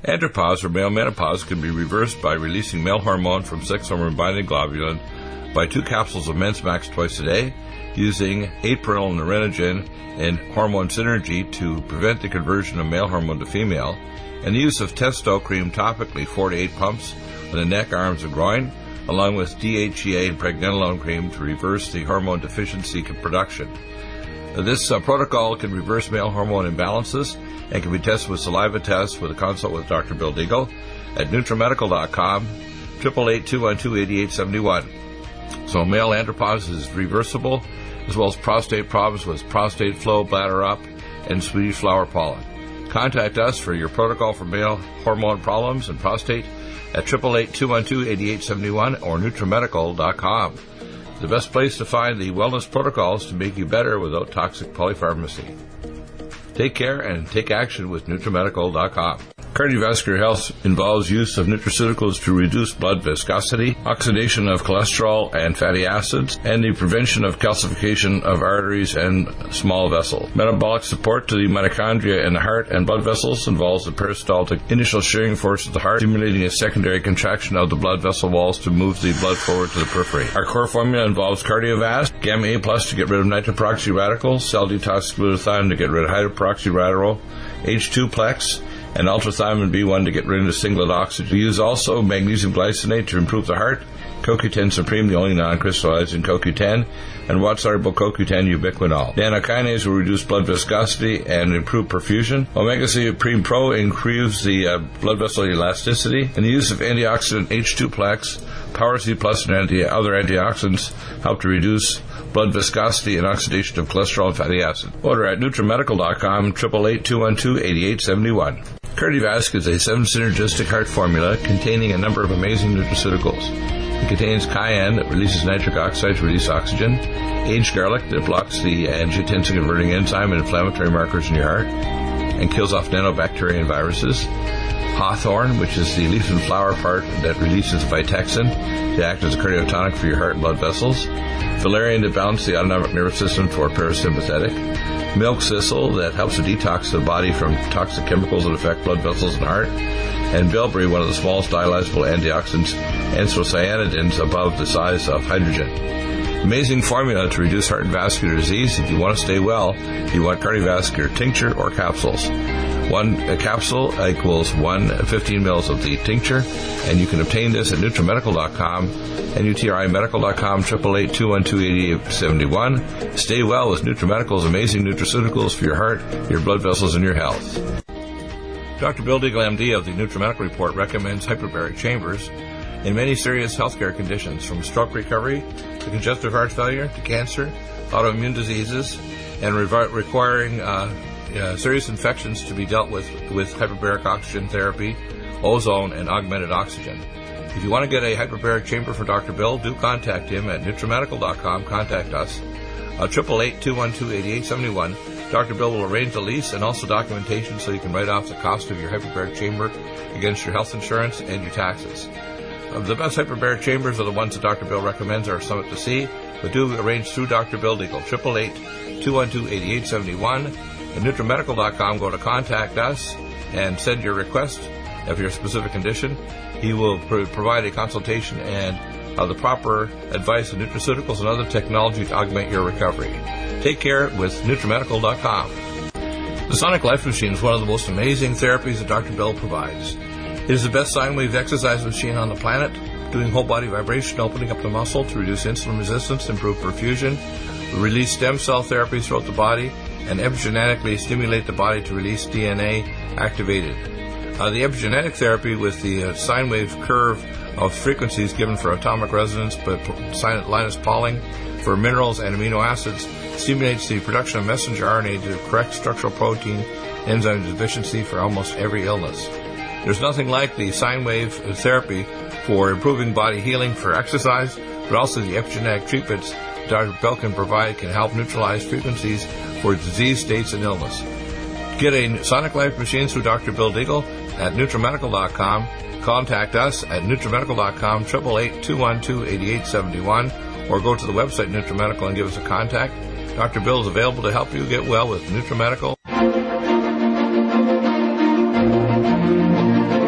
Andropause, or male menopause, can be reversed by releasing male hormone from sex hormone-binding globulin by 2 capsules of Mensmax twice a day, using April Nerinogen and Hormone Synergy to prevent the conversion of male hormone to female, and the use of Testo cream topically 4 to 8 pumps on the neck, arms, and groin, along with DHEA and pregnenolone cream to reverse the hormone deficiency production. This protocol can reverse male hormone imbalances and can be tested with saliva tests with a consult with Dr. Bill Deagle at NutriMedical.com, 888-212-8871. So male andropause is reversible, as well as prostate problems with prostate flow, bladder up, and Swedish flower pollen. Contact us for your protocol for male hormone problems and prostate at 888-212-8871 or NutriMedical.com. The best place to find the wellness protocols to make you better without toxic polypharmacy. Take care and take action with NutriMedical.com. Cardiovascular health involves use of nutraceuticals to reduce blood viscosity, oxidation of cholesterol and fatty acids, and the prevention of calcification of arteries and small vessels. Metabolic support to the mitochondria in the heart and blood vessels involves the peristaltic initial shearing force of the heart, stimulating a secondary contraction of the blood vessel walls to move the blood forward to the periphery. Our core formula involves Cardiovasc, Gamma A Plus to get rid of nitroperoxy radicals, cell detox glutathione to get rid of hydroperoxy radical, H2-plex, and ultrathymine B1 to get rid of the singlet oxygen. We use also magnesium glycinate to improve the heart, CoQ10 Supreme, the only non-crystallizing CoQ10, and water-soluble CoQ10 ubiquinol. Nanokinase will reduce blood viscosity and improve perfusion. Omega-3 Supreme Pro improves the blood vessel elasticity, and the use of antioxidant H2-plex, Power C Plus, and other antioxidants help to reduce blood viscosity and oxidation of cholesterol and fatty acid. Order at NutriMedical.com, 888-212-8871. Cardiovasc is a 7-synergistic heart formula containing a number of amazing nutraceuticals. It contains cayenne that releases nitric oxide to release oxygen, aged garlic that blocks the angiotensin-converting enzyme and inflammatory markers in your heart and kills off nanobacteria and viruses, hawthorn, which is the leaf and flower part that releases Vitexin to act as a cardiotonic for your heart and blood vessels, valerian to balance the autonomic nervous system for parasympathetic, milk thistle that helps to detox the body from toxic chemicals that affect blood vessels and heart, and bilberry, one of the smallest dialyzable antioxidants, anthocyanidins above the size of hydrogen. Amazing formula to reduce heart and vascular disease. If you want to stay well, you want cardiovascular tincture or capsules. One capsule equals 15 mils of the tincture, and you can obtain this at NutriMedical.com and UTRIMedical.com, 888-212-8871. Stay well with NutriMedical's amazing nutraceuticals for your heart, your blood vessels, and your health. Dr. Bill Deagle, MD, of the NutriMedical Report recommends hyperbaric chambers in many serious healthcare conditions, from stroke recovery to congestive heart failure to cancer, autoimmune diseases, and requiring serious infections to be dealt with hyperbaric oxygen therapy, ozone, and augmented oxygen. If you want to get a hyperbaric chamber for Dr. Bill, do contact him at NutriMedical.com. Contact us. 888-212-8871. Dr. Bill will arrange the lease and also documentation so you can write off the cost of your hyperbaric chamber against your health insurance and your taxes. The best hyperbaric chambers are the ones that Dr. Bill recommends are Summit to See, but do arrange through Dr. Bill Deagle, 888-212-8871. At NutriMedical.com, go to Contact Us and send your request of your specific condition. He will provide a consultation and the proper advice of nutraceuticals and other technology to augment your recovery. Take care with NutriMedical.com. The Sonic Life Machine is one of the most amazing therapies that Dr. Bill provides. It is the best sine wave exercise machine on the planet, doing whole body vibration, opening up the muscle to reduce insulin resistance, improve perfusion, release stem cell therapy throughout the body, and epigenetically stimulate the body to release DNA activated. The epigenetic therapy with the sine wave curve of frequencies given for atomic resonance, but Linus Pauling for minerals and amino acids, stimulates the production of messenger RNA to correct structural protein enzyme deficiency for almost every illness. There's nothing like the sine wave therapy for improving body healing for exercise, but also the epigenetic treatments Dr. Bill can provide can help neutralize frequencies for disease states and illness. Get a Sonic Life machine through Dr. Bill Deagle at NutriMedical.com. Contact us at NutriMedical.com, 888-212-8871, or go to the website NutriMedical and give us a contact. Dr. Bill is available to help you get well with NutriMedical.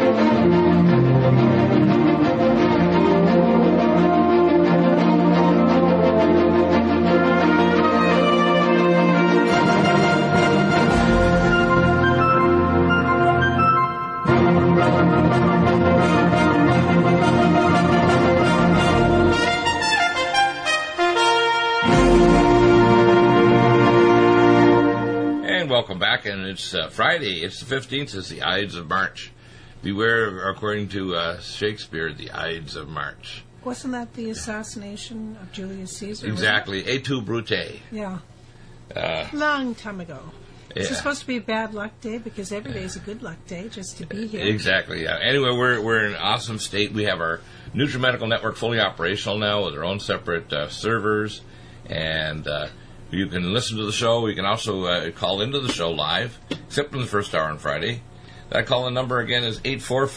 it's Friday. It's the 15th. It's the Ides of March. Beware, according to Shakespeare, the Ides of March. Wasn't that the assassination of Julius Caesar? Exactly. Et tu, Brute. Yeah. Long time ago. Is this supposed to be a bad luck day? Because every day is a good luck day just to be here. Exactly, yeah. Anyway, we're in an awesome state. We have our NutriMedical Network fully operational now with our own separate servers. And you can listen to the show. You can also call into the show live, except in the first hour on Friday. That call-in number again is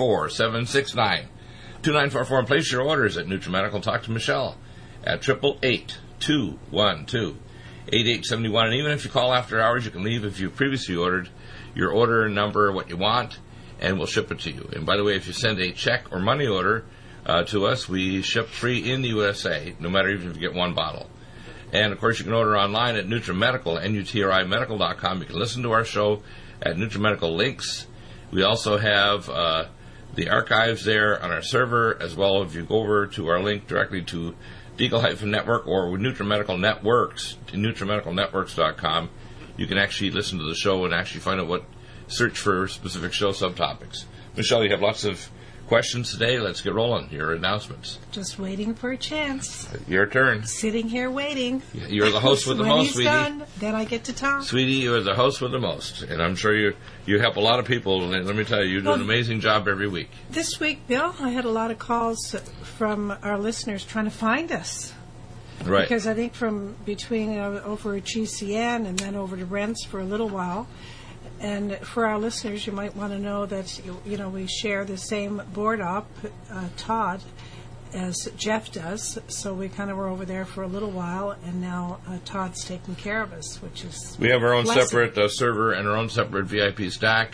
844-769-2944. And place your orders at NutriMedical. Talk to Michelle at 888-212-8871. And even if you call after hours, you can leave if you've previously ordered your order number, what you want, and we'll ship it to you. And by the way, if you send a check or money order to us, we ship free in the USA, no matter even if you get one bottle. And, of course, you can order online at NutriMedical, NutriMedical.com. You can listen to our show at NutriMedical Links. We also have the archives there on our server, as well if you go over to our link directly to Deagle-Network or with NutriMedical Networks, to NutriMedicalNetworks.com, you can actually listen to the show and actually find out search for specific show subtopics. Michelle, you have lots of questions today. Let's get rolling. Your announcements. Just waiting for a chance. Your turn. Sitting here waiting. You're the host with the most, sweetie. When he's done, then I get to talk. Sweetie, you're the host with the most. And I'm sure you help a lot of people. And let me tell you do an amazing job every week. This week, Bill, I had a lot of calls from our listeners trying to find us. Right. Because I think from between over at GCN and then over to Rents for a little while. And for our listeners, you might want to know that, we share the same board op, Todd, as Jeff does. So we kind of were over there for a little while, and now Todd's taking care of us, which is We have our own blessing. separate server and our own separate VIP stack.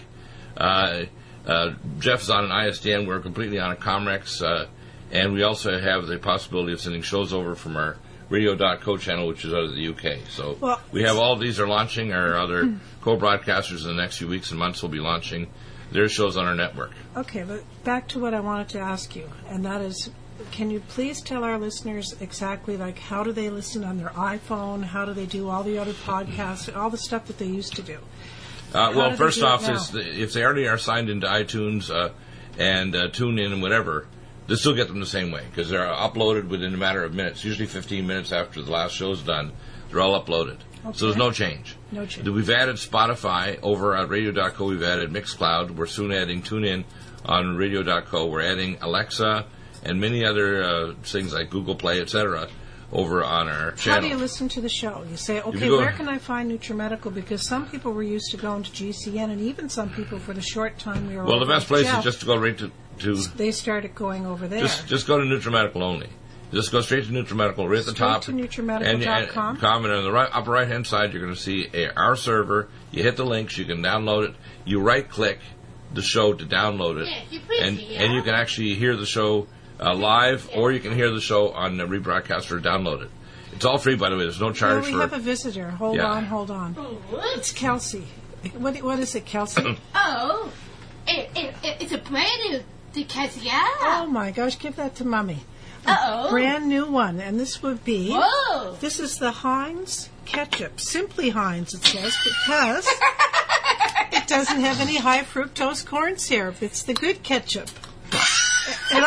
Jeff's on an ISDN. We're completely on a Comrex. And we also have the possibility of sending shows over from our Radio.co channel, which is out of the UK. So we have all of these are launching. Our other co-broadcasters in the next few weeks and months will be launching their shows on our network. Okay, but back to what I wanted to ask you, and that is, can you please tell our listeners exactly, how do they listen on their iPhone? How do they do all the other podcasts, all the stuff that they used to do? Well, first off, if they already are signed into iTunes and TuneIn and whatever, they still get them the same way because they're uploaded within a matter of minutes, usually 15 minutes after the last show's done. They're all uploaded. Okay. So there's no change. No change. We've added Spotify over at Radio.co. We've added Mixcloud. We're soon adding TuneIn on Radio.co. We're adding Alexa and many other things like Google Play, etc. over on our channel. How do you listen to the show? You say, okay, where can I find NutriMedical? Because some people were used to going to GCN, and even some people for the short time we were Well, the best place is just to go right to they started going over there. Just go to NutriMedical only. Just go straight to NutriMedical right at the top. Straight to NutriMedical.com. And on the upper right-hand side, you're going to see our server. You hit the links. You can download it. You right-click the show to download it. And you can actually hear the show live, or you can hear the show on the rebroadcast or download it. It's all free, by the way. There's no charge we have a visitor. Hold on. It's Kelsey. What is it, Kelsey? It's a brand new Kelsey. Oh, my gosh. Give that to Mommy. Uh-oh. Brand new one. And this would be... Whoa. This is the Heinz ketchup. Simply Heinz, it says, because it doesn't have any high fructose corn syrup. It's the good ketchup. And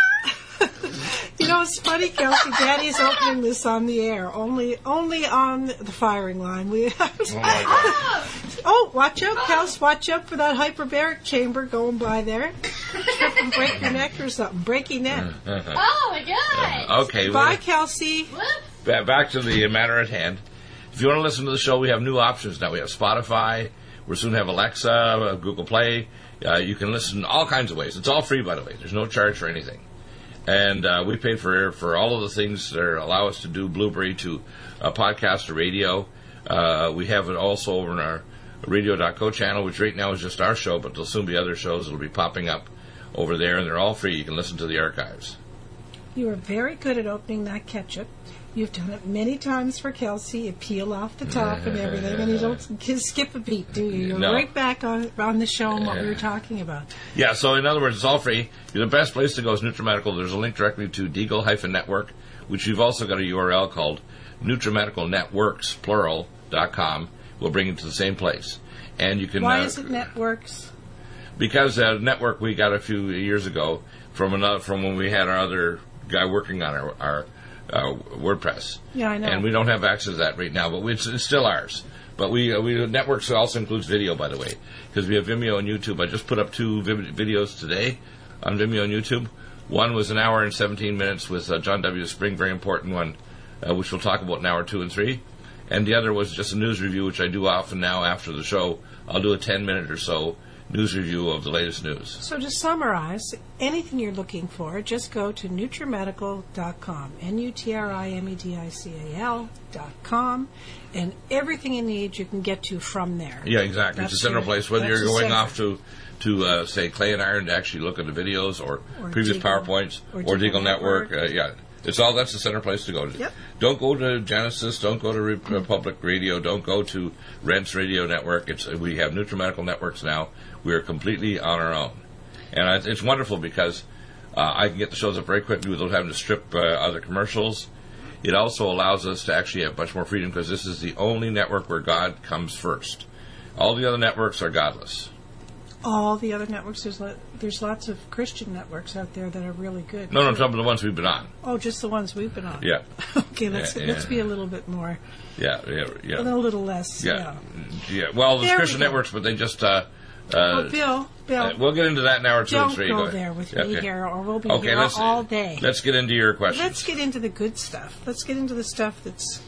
it's funny, Kelsey. Daddy's opening this on the air, only on the firing line. Watch out, Kels. Watch out for that hyperbaric chamber going by there. Trip and break your neck or something. Breaky neck. Oh, my God. Okay. Bye, Kelsey. Back to the matter at hand. If you want to listen to the show, we have new options now. We have Spotify. We'll soon have Alexa, Google Play. You can listen all kinds of ways. It's all free, by the way. There's no charge for anything. And we pay for all of the things that allow us to do Blueberry to podcast or radio. We have it also over in our Radio.co channel, which right now is just our show, but there'll soon be other shows that will be popping up over there, and they're all free. You can listen to the archives. You are very good at opening that ketchup. You've done it many times for Kelsey. You peel off the top and everything, and you don't skip a beat, do you? You're right back on the show and what we were talking about. Yeah, so in other words, it's all free. The best place to go is NutriMedical. There's a link directly to Deagle-Network, which you've also got a URL called NutriMedicalNetworks, plural.com. We'll bring you to the same place. And you can. Why is it networks? Because network we got a few years ago from when we had our other guy working on our WordPress. Yeah, I know. And we don't have access to that right now, but it's still ours. But we networks also includes video, by the way, because we have Vimeo and YouTube. I just put up 2 videos today on Vimeo and YouTube. One was an hour and 17 minutes with John W. Spring, very important one, which we'll talk about in hour 2 and 3. And the other was just a news review, which I do often now after the show. I'll do a 10-minute or so news review of the latest news. So to summarize, anything you're looking for, just go to NutriMedical.com, NutriMedical.com, and everything you need you can get to from there. Yeah, exactly. It's a central place, whether you're going off to say Clay and Iron to actually look at the videos or previous Deagle, PowerPoints or Deagle Network. It's all, that's the center place to go to. Yep. Don't go to Genesis, don't go to Republic Radio, don't go to Rents Radio Network. We have NutriMedical networks now. We are completely on our own. And it's wonderful because I can get the shows up very quickly without having to strip other commercials. It also allows us to actually have much more freedom because this is the only network where God comes first. All the other networks are godless. All the other networks, there's lots of Christian networks out there that are really good. No, I'm talking about the ones we've been on. Oh, just the ones we've been on. Yeah. Okay, let's be a little bit more. Yeah. A little less. Yeah. Well, there's Christian networks, but they just. Bill. We'll get into that in hour 2 and 3. Don't go there with me here, or we'll be here all day. Let's get into your questions. Let's get into the good stuff. Let's get into the stuff that's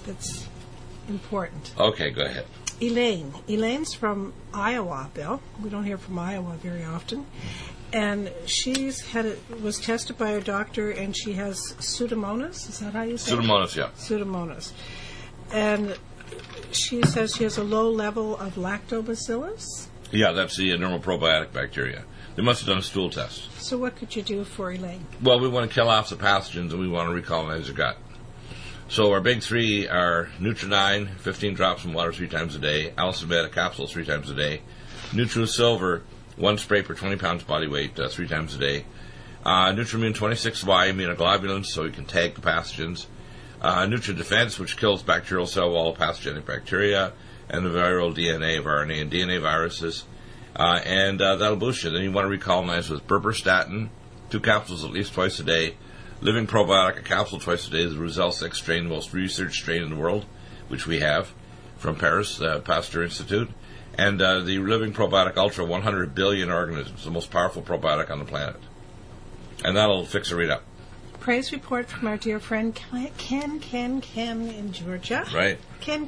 important. Okay, go ahead. Elaine's from Iowa, Bill. We don't hear from Iowa very often. And was tested by a doctor, and she has Pseudomonas. Is that how you say it? Pseudomonas, yeah. Pseudomonas. And she says she has a low level of lactobacillus. Yeah, that's the normal probiotic bacteria. They must have done a stool test. So what could you do for Elaine? Well, we want to kill off the pathogens, and we want to recolonize the gut. So our big 3 are Nutri-9, 15 drops in water 3 times a day, Allicin, a capsule 3 times a day, Nutri-Silver, 1 spray per 20 pounds body weight 3 times a day, Nutrimune 26Y immunoglobulins, so we can tag the pathogens, Nutri-Defense, which kills bacterial cell wall pathogenic bacteria, and the viral DNA of RNA and DNA viruses, and that'll boost you. Then you want to recolonize with berberstatin, 2 capsules at least twice a day, Living Probiotic, a capsule twice a day, the Roussel 6 strain, the most researched strain in the world, which we have from Paris, Pasteur Institute, and the Living Probiotic Ultra, 100 billion organisms, the most powerful probiotic on the planet. And that'll fix it right up. Praise report from our dear friend Ken in Georgia. Right. Ken.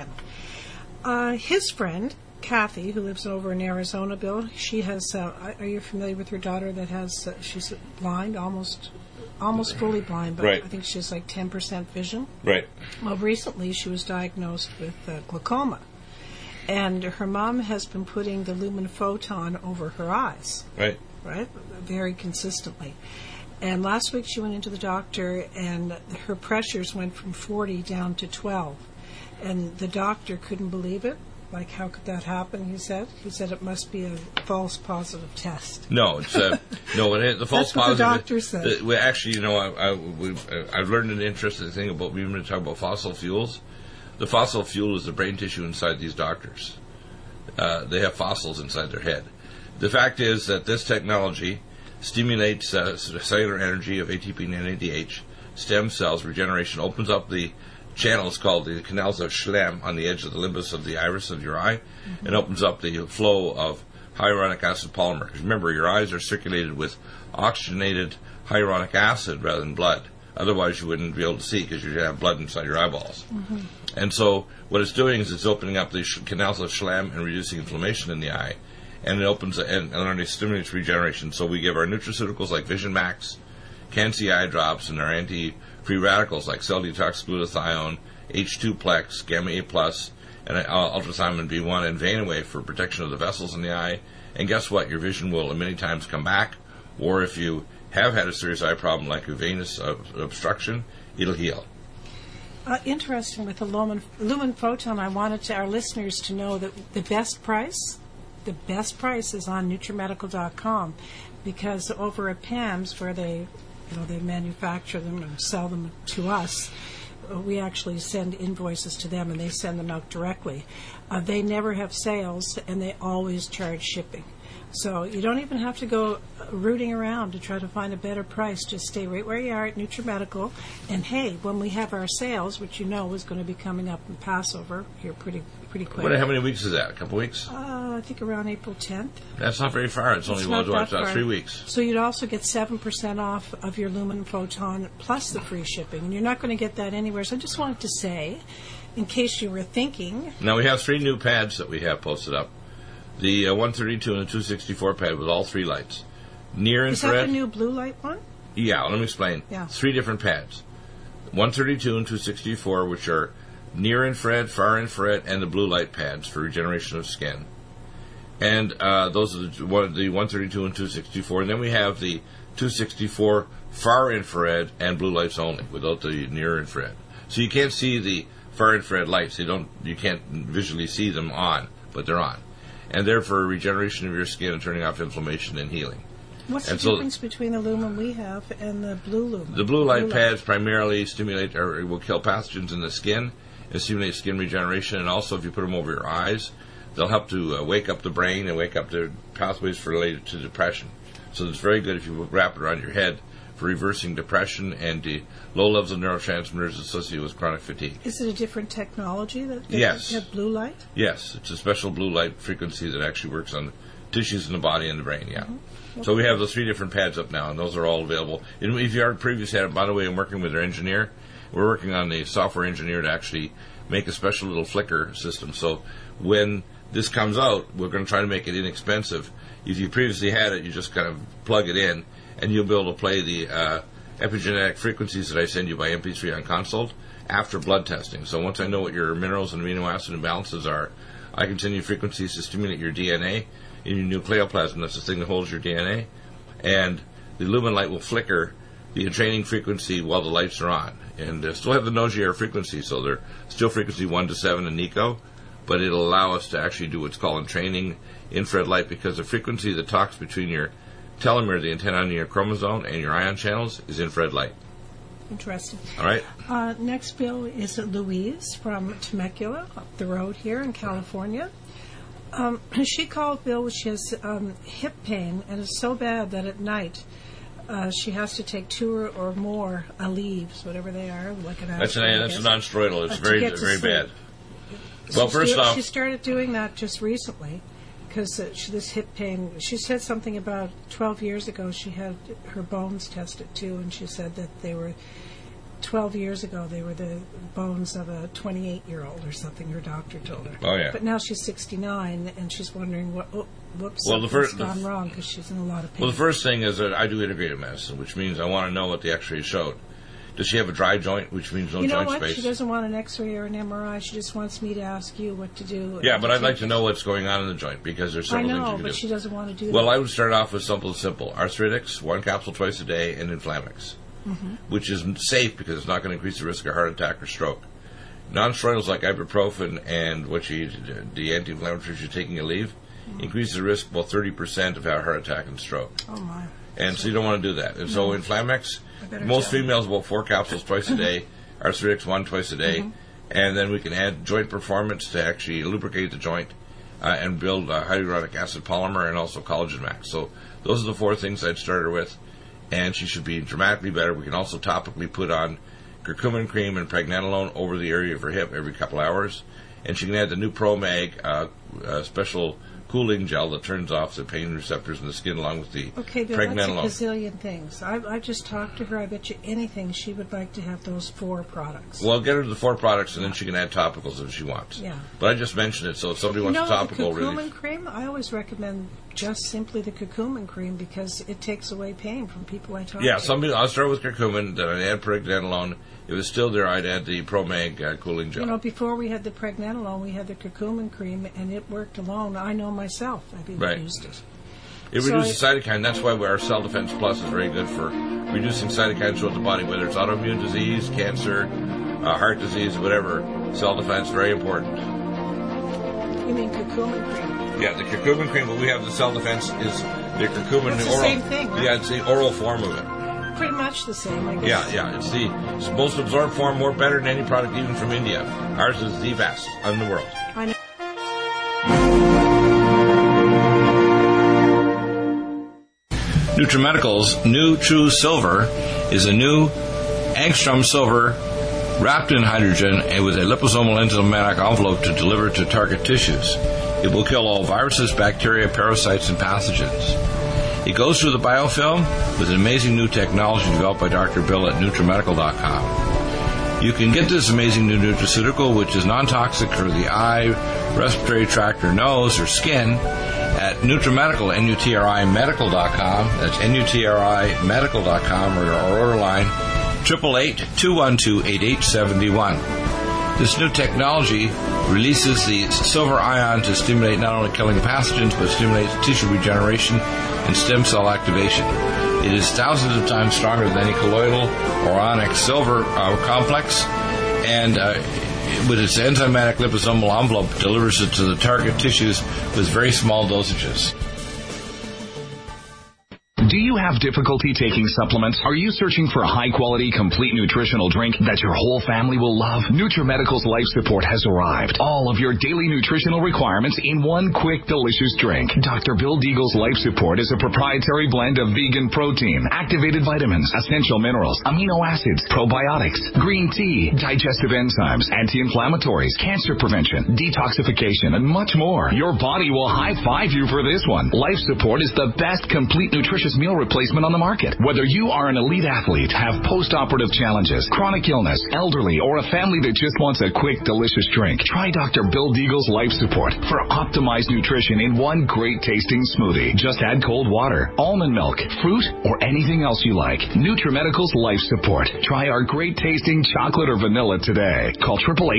His friend, Kathy, who lives over in Arizona, Bill, she has, are you familiar with her daughter that has, she's blind, almost fully blind, but right. I think she has like 10% vision. Right. Well, recently she was diagnosed with glaucoma, and her mom has been putting the Lumen Photon over her eyes. Right. Very consistently. And last week she went into the doctor, and her pressures went from 40 down to 12. And the doctor couldn't believe it. Like, how could that happen, he said? He said it must be a false positive test. No, it's the false That's what positive. The doctor said. Actually, I've learned an interesting thing about, we've been talking about fossil fuels. The fossil fuel is the brain tissue inside these doctors. They have fossils inside their head. The fact is that this technology stimulates cellular energy of ATP and NADH, stem cells, regeneration, opens up the channels called the canals of Schlemm on the edge of the limbus of the iris of your eye, and opens up the flow of hyaluronic acid polymer. Because remember, your eyes are circulated with oxygenated hyaluronic acid rather than blood. Otherwise, you wouldn't be able to see because you have blood inside your eyeballs. Mm-hmm. And so what it's doing is it's opening up the canals of Schlemm and reducing inflammation in the eye. And it opens and it stimulates regeneration. So we give our nutraceuticals like Vision Max, Can-C eye drops, and our anti-free radicals like Cell Detox Glutathione, H2-Plex, Gamma A+, and Ultrathymine B1 and Vein-Away for protection of the vessels in the eye. And guess what? Your vision will many times come back. Or if you have had a serious eye problem like a venous obstruction, it'll heal. Interesting with the Lumen Photon, I wanted our listeners to know that the best price is on NutriMedical.com, because over at PAMS, where they manufacture them and sell them to us, we actually send invoices to them, and they send them out directly. They never have sales, and they always charge shipping. So you don't even have to go rooting around to try to find a better price. Just stay right where you are at NutriMedical. And hey, when we have our sales, which you know is going to be coming up in Passover here pretty quick. How many weeks is that? A couple weeks? I think around April 10th. That's not very far. It's only about 3 weeks. So you'd also get 7% off of your Lumen Photon plus the free shipping. And you're not going to get that anywhere. So I just wanted to say, in case you were thinking. Now we have 3 new pads that we have posted up. The 132 and the 264 pad with all 3 lights. Near infrared. Is that the new blue light one? Yeah, let me explain. Yeah. 3 different pads. 132 and 264, which are near infrared, far infrared, and the blue light pads for regeneration of skin. And those are the 132 and 264. And then we have the 264 far infrared and blue lights only, without the near infrared. So you can't see the far infrared lights. You can't visually see them on, but they're on. And they're for regeneration of your skin and turning off inflammation and healing. What's the difference between the lumen we have and the blue lumen? The blue light pads primarily stimulate or will kill pathogens in the skin and stimulate skin regeneration. And also, if you put them over your eyes, they'll help to wake up the brain and wake up the pathways related to depression. So it's very good if you wrap it around your head for reversing depression and the low levels of neurotransmitters associated with chronic fatigue. Is it a different technology that yes. have blue light? Yes, it's a special blue light frequency that actually works on tissues in the body and the brain, yeah. Mm-hmm. Okay. So we have those 3 different pads up now, and those are all available. And if you already previously had it, by the way, I'm working with our engineer. We're working on the software engineer to actually make a special little flicker system. So when this comes out, we're going to try to make it inexpensive. If you previously had it, you just kind of plug it in, and you'll be able to play the epigenetic frequencies that I send you by MP3 on consult after blood testing. So once I know what your minerals and amino acid imbalances are, I can send you frequencies to stimulate your DNA in your nucleoplasm. That's the thing that holds your DNA. And the lumen light will flicker the entraining frequency while the lights are on. And still have the Nogier frequency, so they're still frequency 1 to 7 in NICO, but it'll allow us to actually do what's called entraining infrared light, because the frequency that talks between your telomere, the antenna on your chromosome, and your ion channels is infrared light. Interesting. All right. Next bill is Louise from Temecula, up the road here in California. She called Bill. She has hip pain, and it's so bad that at night she has to take 2 or more Aleve, whatever they are, like an aspirin. That's a non-steroidal. It's very bad. Well, first off, she started doing that just recently because this hip pain. She said something about 12 years ago. She had her bones tested too, and she said that they were 12 years ago. They were the bones of a 28-year-old or something. Her doctor told her. Oh yeah. But now she's 69, and she's wondering what's gone wrong because she's in a lot of pain. Well, the first thing is that I do integrative medicine, which means I want to know what the X-ray showed. Does she have a dry joint, which means no joint space? You know what? She doesn't want an X-ray or an MRI. She just wants me to ask you what to do. Yeah, but I'd like to know what's going on in the joint, because there's several things you can do. I know, but she doesn't want to do that. Well, I would start off with simple. Arthritics, 1 capsule twice a day, and Inflamix, which is safe because it's not going to increase the risk of heart attack or stroke. Non-steroidals like ibuprofen and the anti-inflammatories you're taking Aleve increase the risk about 30% of heart attack and stroke. Oh, my. And so you don't want to do that. And so Inflamix, most females about 4 capsules twice a day, Arthritics 1 twice a day, and then we can add joint performance to actually lubricate the joint and build hyaluronic acid polymer and also collagen max. So those are the 4 things I'd start her with, and she should be dramatically better. We can also topically put on curcumin cream and pregnenolone over the area of her hip every couple hours, and she can add the new ProMag special cooling gel that turns off the pain receptors in the skin along with the pregnenolone. That's a gazillion things. I've just talked to her. I bet you anything she would like to have those 4 products. Well, get her the 4 products, and then she can add topicals if she wants. Yeah. But I just mentioned it, so if somebody wants a topical the curcumin cream, I always recommend just simply the curcumin cream because it takes away pain from people I talk to. Yeah, I'll start with curcumin, then I'd add pregnenolone. If it's still there, I'd add the ProMag cooling gel. Before we had the pregnenolone, we had the curcumin cream, and it worked alone. I know myself. I've even used it. It reduces cytokine. That's why our Cell Defense Plus is very good for reducing cytokines throughout the body, whether it's autoimmune disease, cancer, heart disease, whatever. Cell Defense, very important. You mean curcumin cream? Yeah, the curcumin cream, but we have the Cell Defense is the curcumin. It's the same thing, right? Yeah, it's the oral form of it. pretty much the same, I guess. Yeah. It's the most absorbed form, more better than any product even from India. Ours is the best in the world. I know. NutriMedical's new True Silver is a new angstrom silver wrapped in hydrogen and with a liposomal enzymatic envelope to deliver to target tissues. It will kill all viruses, bacteria, parasites, and pathogens. It goes through the biofilm with an amazing new technology developed by Dr. Bill at NutriMedical.com. You can get this amazing new nutraceutical, which is non-toxic for the eye, respiratory tract, or nose, or skin, at NutriMedical, NutriMedical.com. That's NutriMedical.com, or our order line, 888-212-8871. This new technology releases the silver ion to stimulate not only killing pathogens, but stimulates tissue regeneration and stem cell activation. It is thousands of times stronger than any colloidal or ionic silver complex, and with its enzymatic liposomal envelope, delivers it to the target tissues with very small dosages. Do you have difficulty taking supplements? Are you searching for a high-quality, complete nutritional drink that your whole family will love? NutriMedical's Life Support has arrived. All of your daily nutritional requirements in one quick, delicious drink. Dr. Bill Deagle's Life Support is a proprietary blend of vegan protein, activated vitamins, essential minerals, amino acids, probiotics, green tea, digestive enzymes, anti-inflammatories, cancer prevention, detoxification, and much more. Your body will high-five you for this one. Life Support is the best complete nutritious meal replacement on the market. Whether you are an elite athlete, have post-operative challenges, chronic illness, elderly, or a family that just wants a quick, delicious drink, try Dr. Bill Deagle's Life Support for optimized nutrition in one great-tasting smoothie. Just add cold water, almond milk, fruit, or anything else you like. NutriMedical's Life Support. Try our great-tasting chocolate or vanilla today. Call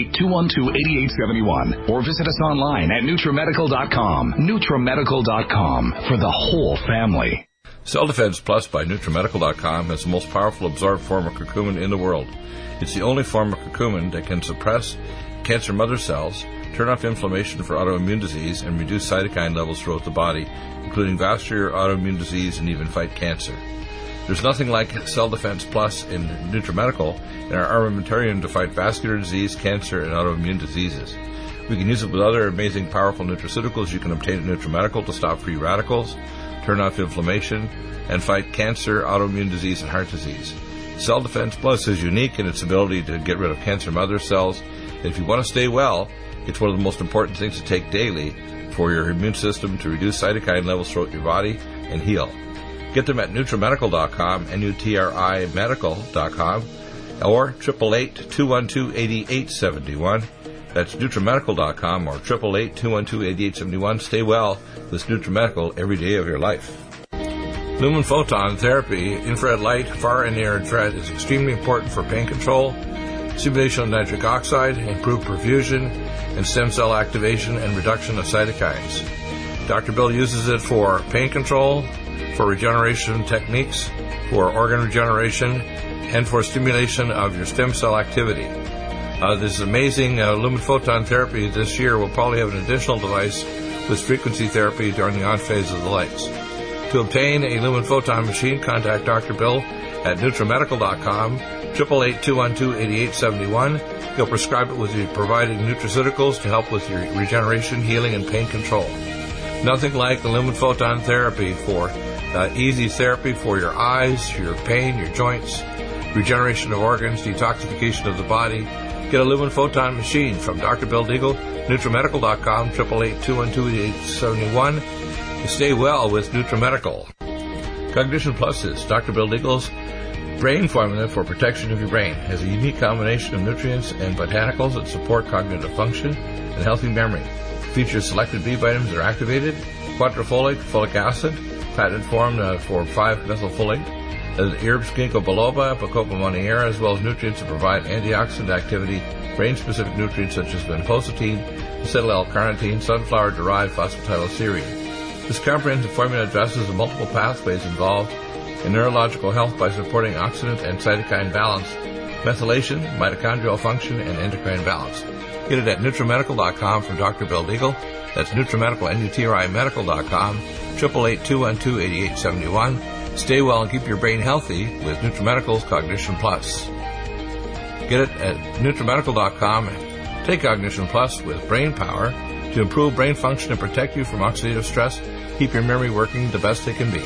888-212-8871 or visit us online at NutriMedical.com. NutriMedical.com for the whole family. Cell Defense Plus by NutriMedical.com has the most powerful absorbed form of curcumin in the world. It's the only form of curcumin that can suppress cancer mother cells, turn off inflammation for autoimmune disease, and reduce cytokine levels throughout the body, including vascular autoimmune disease and even fight cancer. There's nothing like Cell Defense Plus in NutriMedical and our armamentarium to fight vascular disease, cancer, and autoimmune diseases. We can use it with other amazing, powerful nutraceuticals you can obtain at NutriMedical to stop free radicals, turn off inflammation, and fight cancer, autoimmune disease, and heart disease. Cell Defense Plus is unique in its ability to get rid of cancer mother cells. And if you want to stay well, it's one of the most important things to take daily for your immune system to reduce cytokine levels throughout your body and heal. Get them at NutriMedical.com, NutriMedical.com, or 888-212-8871. That's NutriMedical.com or 888-212-8871. Stay well with NutriMedical every day of your life. Lumen photon therapy, infrared light, far and near infrared, is extremely important for pain control, stimulation of nitric oxide, improved perfusion, and stem cell activation and reduction of cytokines. Dr. Bill uses it for pain control, for regeneration techniques, for organ regeneration, and for stimulation of your stem cell activity. This amazing lumen photon therapy this year will probably have an additional device with frequency therapy during the on phase of the lights. To obtain a lumen photon machine, contact Dr. Bill at NutriMedical.com, 888-212-8871. He'll prescribe it with the providing nutraceuticals to help with your regeneration, healing, and pain control. Nothing like the lumen photon therapy for easy therapy for your eyes, your pain, your joints, regeneration of organs, detoxification of the body. Get a lumen photon machine from Dr. Bill Deagle, NutriMedical.com, 888-212-8871. Stay well with NutriMedical. Cognition Plus is Dr. Bill Deagle's brain formula for protection of your brain. It has a unique combination of nutrients and botanicals that support cognitive function and healthy memory. It features selected B vitamins that are activated, quadrifolate, folic acid, patented form for 5-methylfolate, herbs ginkgo biloba, Bacopa monnieri, as well as nutrients that provide antioxidant activity, brain-specific nutrients such as vinpocetine, acetyl-L-carnitine, sunflower-derived phosphatidylserine. This comprehensive formula addresses the multiple pathways involved in neurological health by supporting oxidant and cytokine balance, methylation, mitochondrial function, and endocrine balance. Get it at NutriMedical.com from Dr. Bill Deagle. That's NutriMedical, NutriMedical.com, 888-212-8871. Stay well and keep your brain healthy with NutriMedical's Cognition Plus. Get it at NutriMedical.com. Take Cognition Plus with brain power to improve brain function and protect you from oxidative stress. Keep your memory working the best it can be.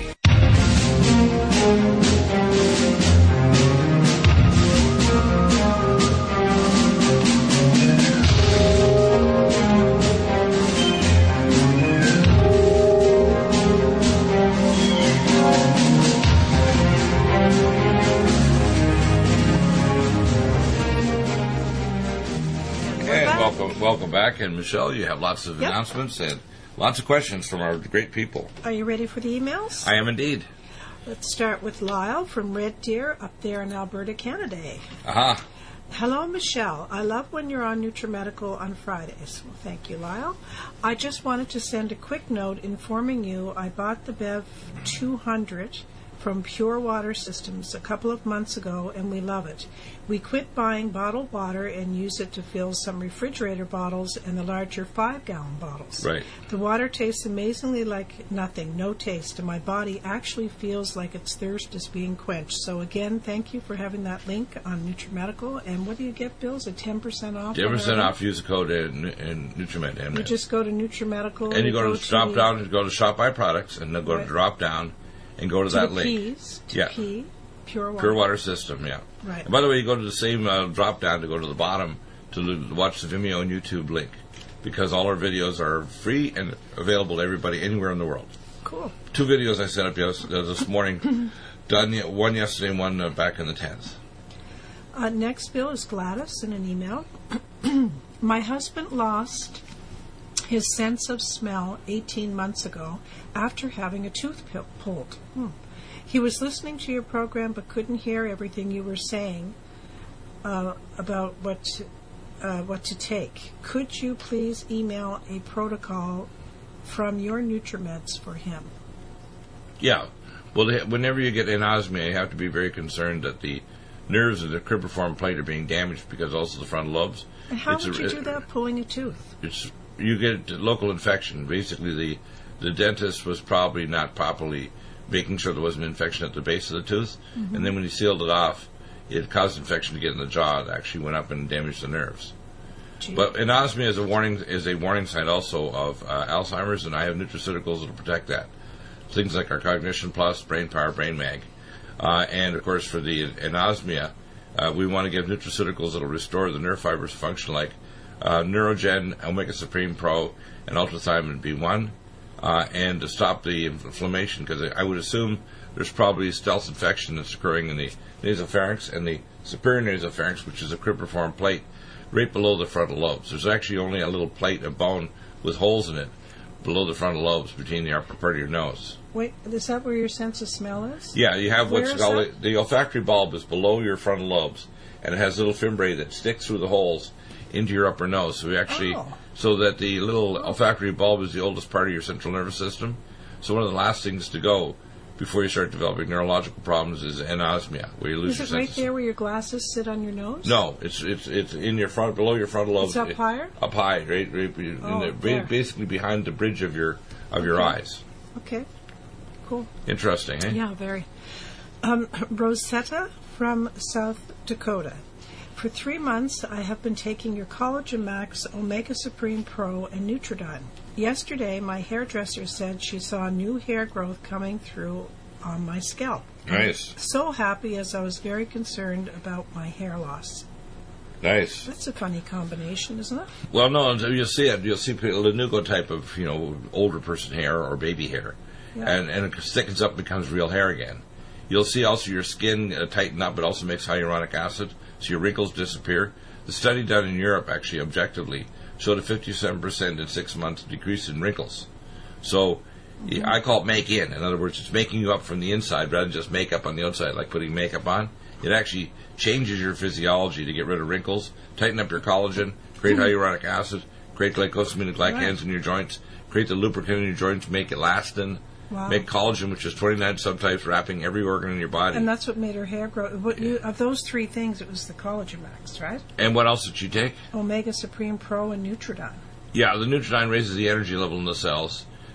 Welcome back, and Michelle, you have lots of announcements and lots of questions from our great people. Are you ready for the emails? I am indeed. Let's start with Lyle from Red Deer up there in Alberta, Canada. Aha. Hello, Michelle. I love when you're on NutriMedical on Fridays. Well, thank you, Lyle. I just wanted to send a quick note informing you I bought the Bev 200 from Pure Water Systems a couple of months ago, and we love it. We quit buying bottled water and use it to fill some refrigerator bottles and the larger 5-gallon bottles. Right. The water tastes amazingly like nothing, no taste, and my body actually feels like its thirst is being quenched. So again, thank you for having that link on NutriMedical. And what do you get, Bill? Is it 10% off? 10% off. Use the code in NutriMed. You just go to NutriMedical. And you go to drop down and go to Shop by Products, and then go to drop down and go to that link. P, Pure Water. Pure Water System, yeah. Right. And by the way, you go to the same drop down to go to the bottom to watch the Vimeo and YouTube link, because all our videos are free and available to everybody anywhere in the world. Cool. 2 videos I set up this morning, done one yesterday and one back in the 10th. Next, Bill, is Gladys in an email. My husband lost his sense of smell 18 months ago after having a tooth pulled. He was listening to your program but couldn't hear everything you were saying about what to take. Could you please email a protocol from your NutriMeds for him? Yeah. Well, whenever you get anosmia, you have to be very concerned that the nerves of the cribriform plate are being damaged, because also the frontal lobes. And how would you do that, pulling a tooth? You get local infection. Basically, the dentist was probably not properly making sure there wasn't infection at the base of the tooth, and then when he sealed it off, it caused infection to get in the jaw. It actually went up and damaged the nerves. Gee. But anosmia is a warning sign also of Alzheimer's, and I have nutraceuticals that will protect that. Things like our Cognition Plus, Brain Power, Brain Mag, and of course for the anosmia, we want to give nutraceuticals that will restore the nerve fibers function, like Neurogen, Omega Supreme Pro, and Ultrathymine B1, and to stop the inflammation, because I would assume there's probably stealth infection that's occurring in the nasopharynx and the superior nasopharynx, which is a cribriform plate right below the frontal lobes. There's actually only a little plate of bone with holes in it below the frontal lobes between the upper part of your nose. Wait, is that where your sense of smell is? Yeah, you have what's called the olfactory bulb is below your frontal lobes, and it has little fimbriae that stick through the holes into your upper nose. So we actually, so that the little olfactory bulb is the oldest part of your central nervous system. So one of the last things to go before you start developing neurological problems is anosmia, where you lose your sense. Is it right there where your glasses sit on your nose? No, it's in your front, below your frontal lobes. It's up higher? Up high, basically behind the bridge of your eyes. Okay, cool. Interesting, eh? Yeah, very. Rosetta from South Dakota. For 3 months, I have been taking your Collagen Max, Omega Supreme Pro, and Nutridyne. Yesterday, my hairdresser said she saw new hair growth coming through on my scalp. Nice. So happy, as I was very concerned about my hair loss. Nice. That's a funny combination, isn't it? Well, no, you'll see it. You'll see the Lanugo type of, older person hair or baby hair, and it thickens up and becomes real hair again. You'll see also your skin tighten up. It also makes hyaluronic acid, so your wrinkles disappear. The study done in Europe, actually, objectively, showed a 57% in 6 months decrease in wrinkles. So I call it make in. In other words, it's making you up from the inside rather than just makeup on the outside, like putting makeup on. It actually changes your physiology to get rid of wrinkles, tighten up your collagen, create hyaluronic acid, create glycosaminoglycans in your joints, create the lubricant in your joints, make elastin, make collagen, which is 29 subtypes wrapping every organ in your body. And that's what made her hair grow. Of those 3 things, it was the Collagen Max, right? And what else did you take? Omega Supreme Pro and Nutridyne. Yeah, the Nutridyne raises the energy level in the cells.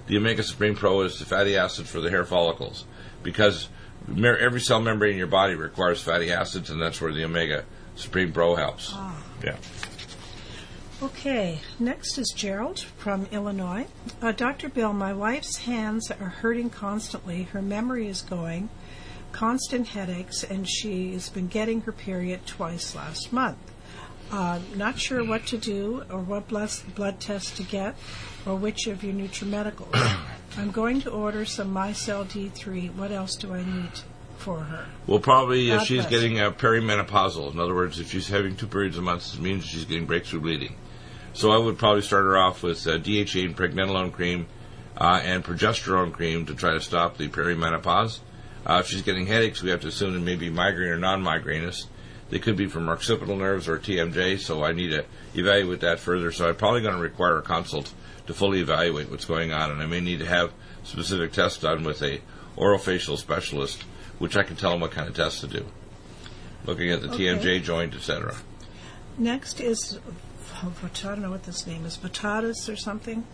the Omega Supreme Pro is the fatty acid for the hair follicles, because every cell membrane in your body requires fatty acids, and that's where the Omega Supreme Pro helps. Yeah. Okay, next is Gerald from Illinois. Dr. Bill, my wife's hands are hurting constantly. Her memory is going, constant headaches, and she's been getting her period twice last month. Not sure what to do or what blood test to get or which of your NutriMedicals. I'm going to order some MyCell D3. What else do I need for her? Well, probably she's getting perimenopausal. In other words, if she's having 2 periods a month, it means she's getting breakthrough bleeding. So I would probably start her off with DHA and pregnenolone cream and progesterone cream to try to stop the perimenopause. If she's getting headaches, we have to assume it may be migraine or non-migrainous. They could be from occipital nerves or TMJ, so I need to evaluate that further. So I'm probably going to require a consult to fully evaluate what's going on, and I may need to have specific tests done with a orofacial specialist, which I can tell them what kind of tests to do, looking at the TMJ joint, etc. Next is, I don't know what this name is, Vitatus or something?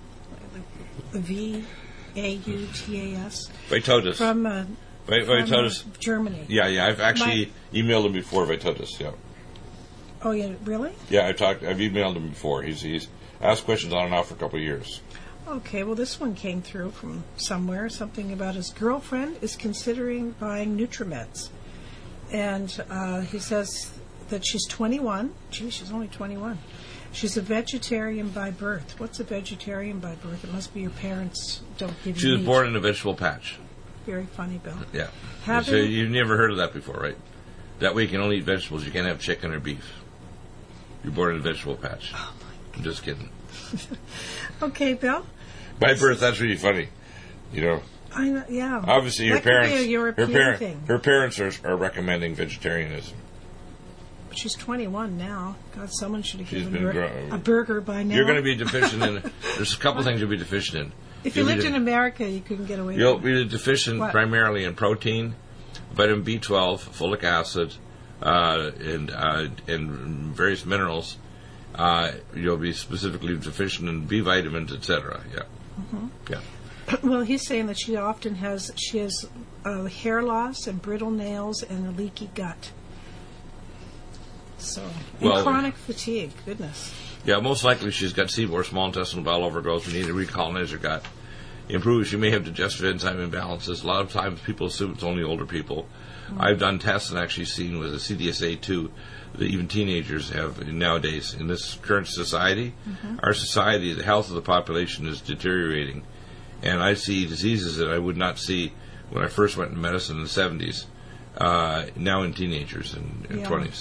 V-A-U-T-A-S? Vitotis. From Vitotis. Germany. Yeah, I've actually emailed him before, Vitotis, yeah. Oh, yeah, really? Yeah, I've emailed him before. He's asked questions on and off for a couple of years. Okay, well, this one came through from somewhere, something about his girlfriend is considering buying NutriMeds. And he says that she's 21. Gee, she's only 21. She's a vegetarian by birth. What's a vegetarian by birth? It must be your parents don't give you She was meat. born in a vegetable patch. Very funny, Bill. Yeah. So you've never heard of that before, right? That way you can only eat vegetables. You can't have chicken or beef. You're born in a vegetable patch. Oh, my God. I'm just kidding. Okay, Bill. By birth, that's really funny. You know. I know, yeah. Obviously, that could be a European thing. Her parents are recommending vegetarianism. But she's 21 now. God, someone should have She's given been her a burger by now. You're going to be deficient in. There's a couple things you'll be deficient in. If you lived in America, you couldn't get away with it. You'll be deficient primarily in protein, vitamin B12, folic acid, and various minerals. You'll be specifically deficient in B vitamins, etc. Yeah. Mm-hmm. Yeah. Well, he's saying that she has hair loss and brittle nails and a leaky gut. So, and chronic fatigue. Goodness. Yeah, most likely she's got SIBO or small intestinal bowel overgrowth. We need to recolonize her gut. Improve. She may have digestive enzyme imbalances. A lot of times people assume it's only older people. Mm-hmm. I've done tests and actually seen with a CDSA2 that even teenagers have nowadays. In this current society, our society, the health of the population is deteriorating. And I see diseases that I would not see when I first went into medicine in the 70s, now in teenagers and 20s.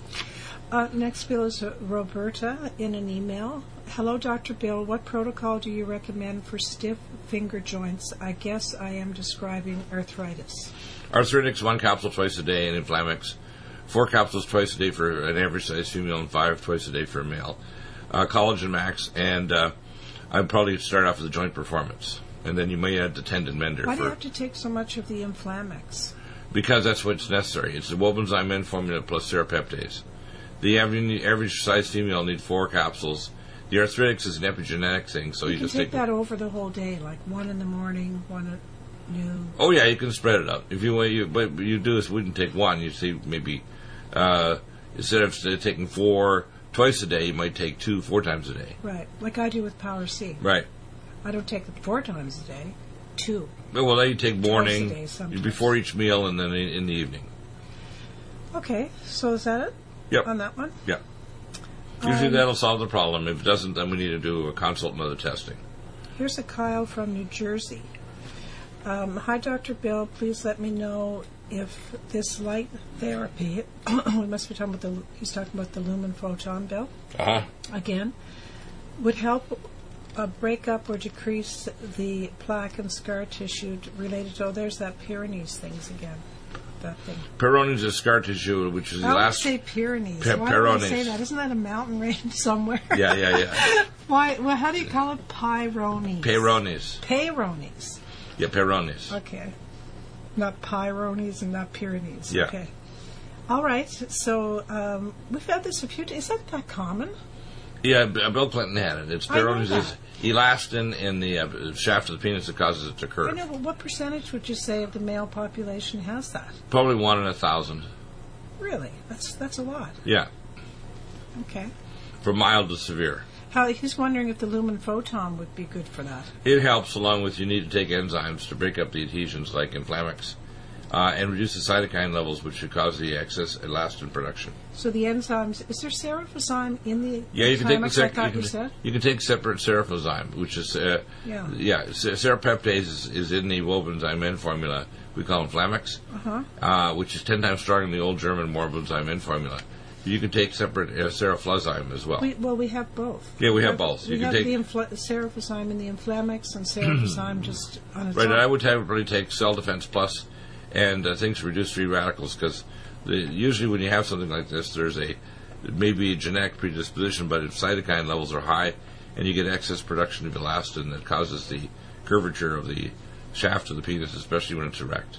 Next, Bill, is Roberta in an email. Hello, Dr. Bill. What protocol do you recommend for stiff finger joints? I guess I am describing arthritis. Arthritics, 1 capsule twice a day, and Inflamex, 4 capsules twice a day for an average-sized female and 5 twice a day for a male. Collagen Max, and I'd probably start off with the joint performance. And then you may add the tendon mender. Why do you have to take so much of the Inflamex? Because that's what's necessary. It's the Wobenzyme N formula plus serapeptase. The average-sized female needs 4 capsules. The arthritics is an epigenetic thing, so you just take that over the whole day, like 1 in the morning, 1 at noon. Oh yeah, you can spread it out. If but you do this, wouldn't take 1. You see maybe instead of taking 4 twice a day, you might take 2 4 times a day. Right, like I do with Power C. Right. I don't take it 4 times a day, 2. Well, then you take morning, day, before each meal, and then in the evening. Okay, so is that it? Yep. On that one? Yeah. Usually that'll solve the problem. If it doesn't, then we need to do a consult and other testing. Here's a Kyle from New Jersey. Hi, Dr. Bill. Please let me know if this light therapy, we must be talking about he's talking about the lumen photon, Bill. Again, would help break up or decrease the plaque and scar tissue related to, there's that Pyrenees things again. That thing. Peyronie's is scar tissue, which is the last. I would say Pyrenees. Why do I say that? Isn't that a mountain range somewhere? Yeah. Why? Well, how do you call it? Peyroniees. Peyroniees. Yeah, Peyroniees. Okay. Not Peyroniees and not Pyrenees. Yeah. Okay. All right. So we've had this a few days. Is that common? Yeah, Bill Clinton had it. It's Peyronie's. elastin in the shaft of the penis that causes it to curve. I know, but what percentage would you say of the male population has that? Probably 1 in 1,000. Really? That's a lot. Yeah. Okay. From mild to severe. He's wondering if the lumen photon would be good for that. It helps, along with you need to take enzymes to break up the adhesions like Inflammex and reduce the cytokine levels, which should cause the excess elastin production. So the enzymes, is there seraphozyme in the you can take you can take separate seraphozyme, which is serapeptase is in the Wobenzym N formula. We call Inflammex, which is 10 times stronger than the old German Wobenzym N formula. You can take separate seraflozyme as well. We have both. Yeah, we have both. We have the seraphozyme and the Inflammex, and seraphozyme just on its own. Right, and I would really take Cell Defense Plus and things to reduce free radicals, because usually when you have something like this, there's maybe a genetic predisposition, but if cytokine levels are high and you get excess production of elastin, that causes the curvature of the shaft of the penis, especially when it's erect.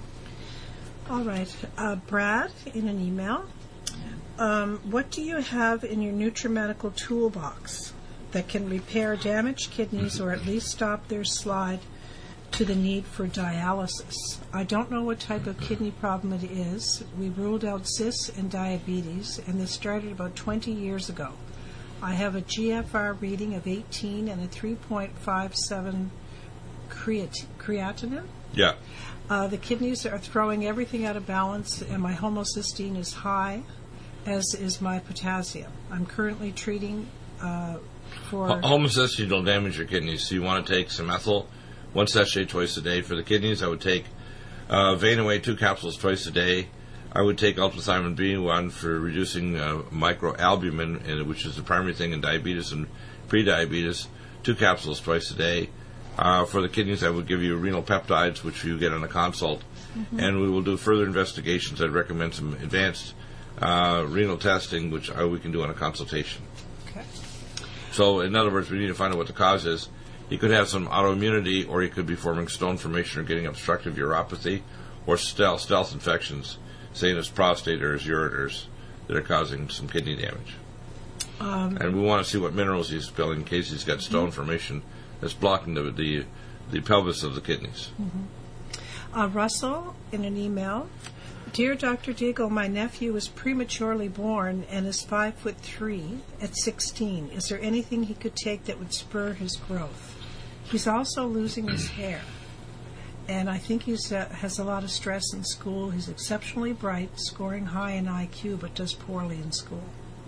All right. Brad, in an email, what do you have in your NutriMedical toolbox that can repair damaged kidneys or at least stop their slide to the need for dialysis? I don't know what type of kidney problem it is. We ruled out cysts and diabetes, and this started about 20 years ago. I have a GFR reading of 18 and a 3.57 creatinine. Yeah. The kidneys are throwing everything out of balance, and my homocysteine is high, as is my potassium. I'm currently treating for... Homocysteine will damage your kidneys, so you want to take some methyl, 1 sachet twice a day. For the kidneys, I would take Vein-Away 2 capsules twice a day. I would take ultrathymine B1 for reducing microalbumin, which is the primary thing in diabetes and prediabetes, 2 capsules twice a day. For the kidneys, I would give you renal peptides, which you get on a consult, and we will do further investigations. I'd recommend some advanced renal testing, which we can do on a consultation. Okay. So, in other words, we need to find out what the cause is. He could have some autoimmunity, or he could be forming stone formation or getting obstructive uropathy, or stealth infections, say in his prostate or his ureters, that are causing some kidney damage. And we want to see what minerals he's spilling in case he's got stone formation that's blocking the pelvis of the kidneys. Russell, in an email, Dear Dr. Deagle, my nephew was prematurely born and is 5'3" at 16. Is there anything he could take that would spur his growth? He's also losing his hair, and I think he has a lot of stress in school. He's exceptionally bright, scoring high in IQ, but does poorly in school.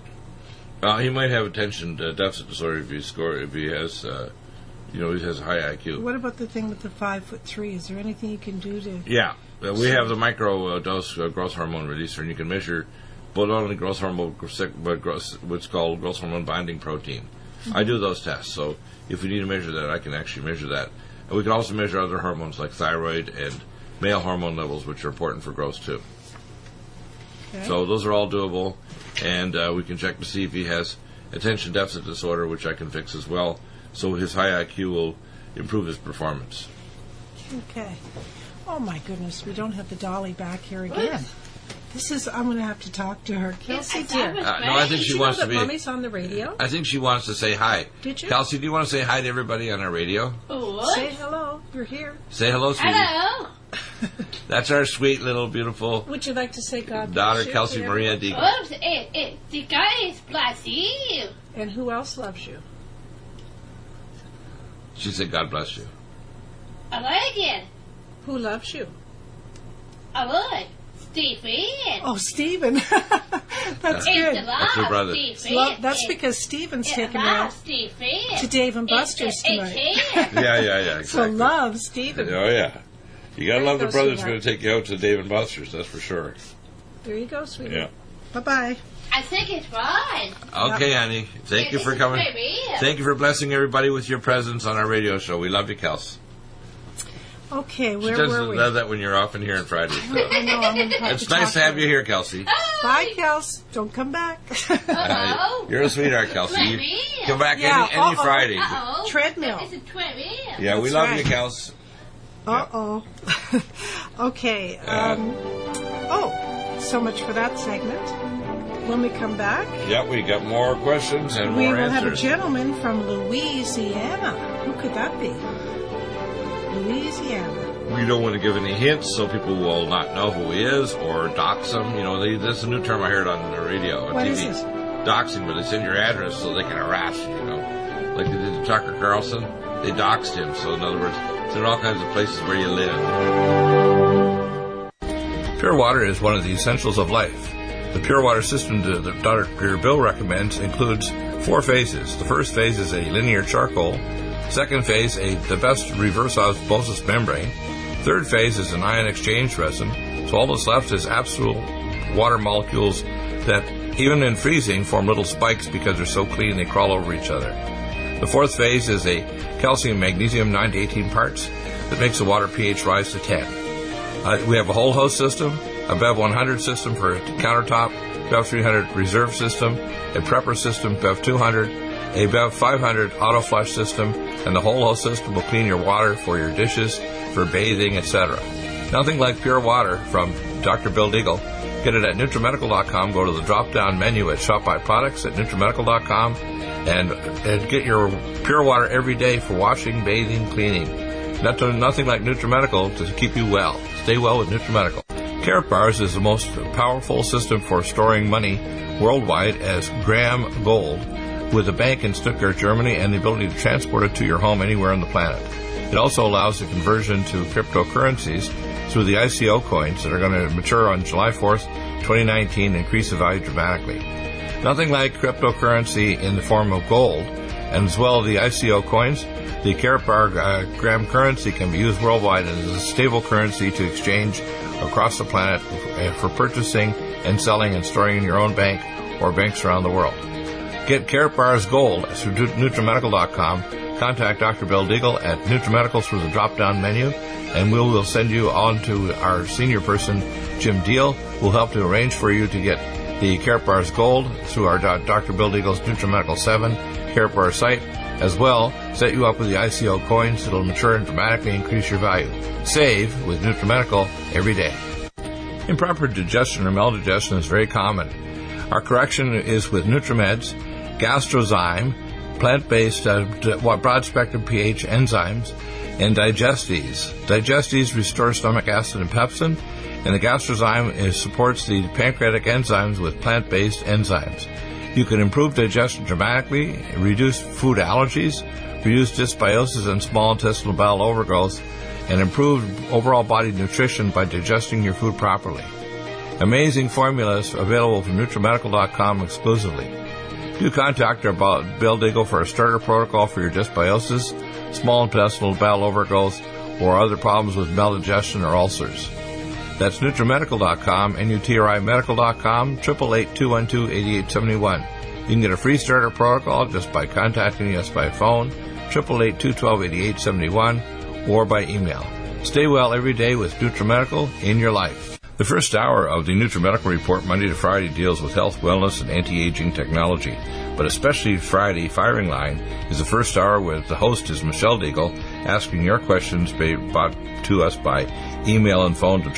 He might have attention deficit disorder if he has, he has a high IQ. What about the thing with the 5'3"? Is there anything you can do to? Yeah, we have the micro dose growth hormone releaser, and you can measure not only growth hormone but what's called growth hormone binding protein. I do those tests, so if we need to measure that, I can actually measure that. And we can also measure other hormones like thyroid and male hormone levels, which are important for growth too. Okay. So those are all doable, and we can check to see if he has attention deficit disorder, which I can fix as well, so his high IQ will improve his performance. Okay. Oh my goodness, we don't have the dolly back here again. I'm going to have to talk to her. Kelsey, dear. No, I think she wants to be. Mommy's on the radio. I think she wants to say hi. Did you? Kelsey, do you want to say hi to everybody on our radio? What? Say hello. You're here. Say hello, sweetie. Hello. That's our sweet little beautiful. Would you like to say God daughter, bless you? Kelsey Maria Deagle. Oops, the guy is bless you. And who else loves you? She said, God bless you. I like it. Who loves you? I would. Stephen. Oh, Stephen. That's good. That's her brother. That's because Stephen's taken her to Dave and Buster's tonight. Yeah, exactly. So love Stephen. Oh, yeah. You got to love the brother who's going to take you out to Dave and Buster's, that's for sure. There you go, sweetie. Yeah. Bye-bye. I think it's fine. Okay, honey. Thank you for coming. Thank you for blessing everybody with your presence on our radio show. We love you, Kels. Okay, where were we? She doesn't love that when you're often here on Fridays. I know. It's nice to have you here, Kelsey. Bye, Kels. Don't come back. You're a sweetheart, Kelsey. Come back any Friday. Treadmill. It's a treadmill. Yeah, we love you, Kels. Uh-oh. Okay. So much for that segment. when we come back, Yeah, we got more questions and we more will answers. have a gentleman from Louisiana. Who could that be? Louisiana. We don't want to give any hints so people will not know who he is or dox him. This is a new term I heard on the radio, on What TV. is this? Doxing, where they send your address so they can harass you, Like they did to Tucker Carlson. They doxed him. So in other words, it's in all kinds of places where you live. Pure water is one of the essentials of life. The pure water system that Dr. Bill recommends includes 4 phases. The first phase is a linear charcoal. Second phase, the best reverse osmosis membrane. Third phase is an ion exchange resin. So all that's left is absolute water molecules that, even in freezing, form little spikes because they're so clean they crawl over each other. The fourth phase is a calcium magnesium 9 to 18 parts that makes the water pH rise to 10. We have a whole host system, a BEV 100 system for countertop, BEV 300 reserve system, a prepper system, BEV 200, a BEV 500 auto flush system, and the whole host system will clean your water for your dishes, for bathing, etc. Nothing like pure water from Dr. Bill Deagle. Get it at NutriMedical.com. Go to the drop-down menu at Shop by Products at NutriMedical.com and get your pure water every day for washing, bathing, cleaning. Nothing like NutriMedical to keep you well. Stay well with NutriMedical. Carrot Bars is the most powerful system for storing money worldwide as Graham Gold, with a bank in Stuttgart, Germany, and the ability to transport it to your home anywhere on the planet. It also allows the conversion to cryptocurrencies through the ICO coins that are going to mature on July 4th, 2019, and increase the value dramatically. Nothing like cryptocurrency in the form of gold, and as well as the ICO coins, the Carrot Bar Graham currency can be used worldwide as a stable currency to exchange across the planet for purchasing and selling and storing in your own bank or banks around the world. Get Carrot Bars Gold through NutriMedical.com. Contact Dr. Bill Deagle at NutriMedical through the drop-down menu, and we will send you on to our senior person, Jim Deal, who will help to arrange for you to get the Carrot Bars Gold through our Dr. Bill Deagle's NutriMedical 7 Carrot Bar site, as well set you up with the ICO coins that will mature and dramatically increase your value. Save with NutriMedical every day. Improper digestion or maldigestion is very common. Our correction is with NutriMeds, Gastrozyme, plant-based broad-spectrum pH enzymes, and Digestes. Digestes restore stomach acid and pepsin, and the Gastrozyme supports the pancreatic enzymes with plant-based enzymes. You can improve digestion dramatically, reduce food allergies, reduce dysbiosis and small intestinal bowel overgrowth, and improve overall body nutrition by digesting your food properly. Amazing formulas available from NutriMedical.com exclusively. Do contact our Bill Deagle for a starter protocol for your dysbiosis, small intestinal bowel overgrowth, or other problems with maldigestion or ulcers. That's NutriMedical.com, NutriMedical.com, 888-212-8871. You can get a free starter protocol just by contacting us by phone, 888-212-8871, or by email. Stay well every day with NutriMedical in your life. The first hour of the NutriMedical Report, Monday to Friday, deals with health, wellness, and anti-aging technology. But especially Friday, Firing Line, is the first hour with the host is Michelle Deagle, asking your questions brought to us by email and phone to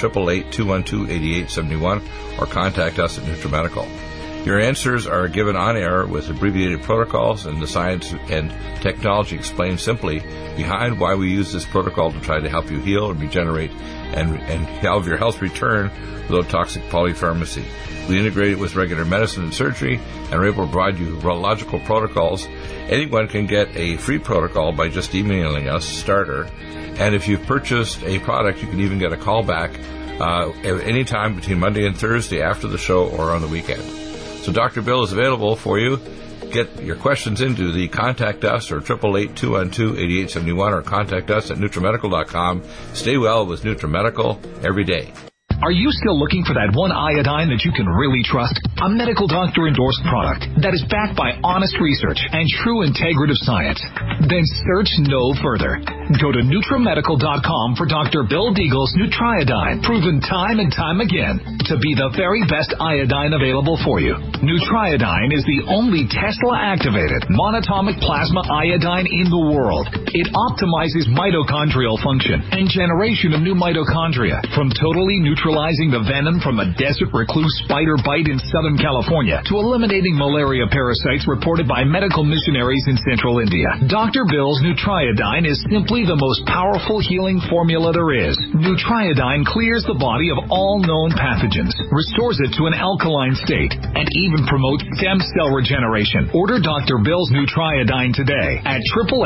888-212-8871 or contact us at NutriMedical. Your answers are given on air with abbreviated protocols and the science and technology explained simply behind why we use this protocol to try to help you heal and regenerate and have your health return without toxic polypharmacy. We integrate it with regular medicine and surgery and are able to provide you urological protocols. Anyone can get a free protocol by just emailing us, starter. And if you've purchased a product, you can even get a call back at any time between Monday and Thursday after the show or on the weekend. So Dr. Bill is available for you. Get your questions into the Contact Us or 888-212-8871 or contact us at NutriMedical.com. Stay well with NutriMedical every day. Are you still looking for that one iodine that you can really trust? A medical doctor endorsed product that is backed by honest research and true integrative science? Then search no further. Go to NutriMedical.com for Dr. Bill Deagle's Nutriodine, proven time and time again to be the very best iodine available for you. Nutriodine is the only Tesla-activated monatomic plasma iodine in the world. It optimizes mitochondrial function and generation of new mitochondria, from totally neutralizing the venom from a desert recluse spider bite in Southern California to eliminating malaria parasites reported by medical missionaries in Central India. Dr. Bill's Nutriodine is simply the most powerful healing formula there is. Nutriodine clears the body of all known pathogens, restores it to an alkaline state, and even promotes stem cell regeneration. Order Dr. Bill's Nutriodine today at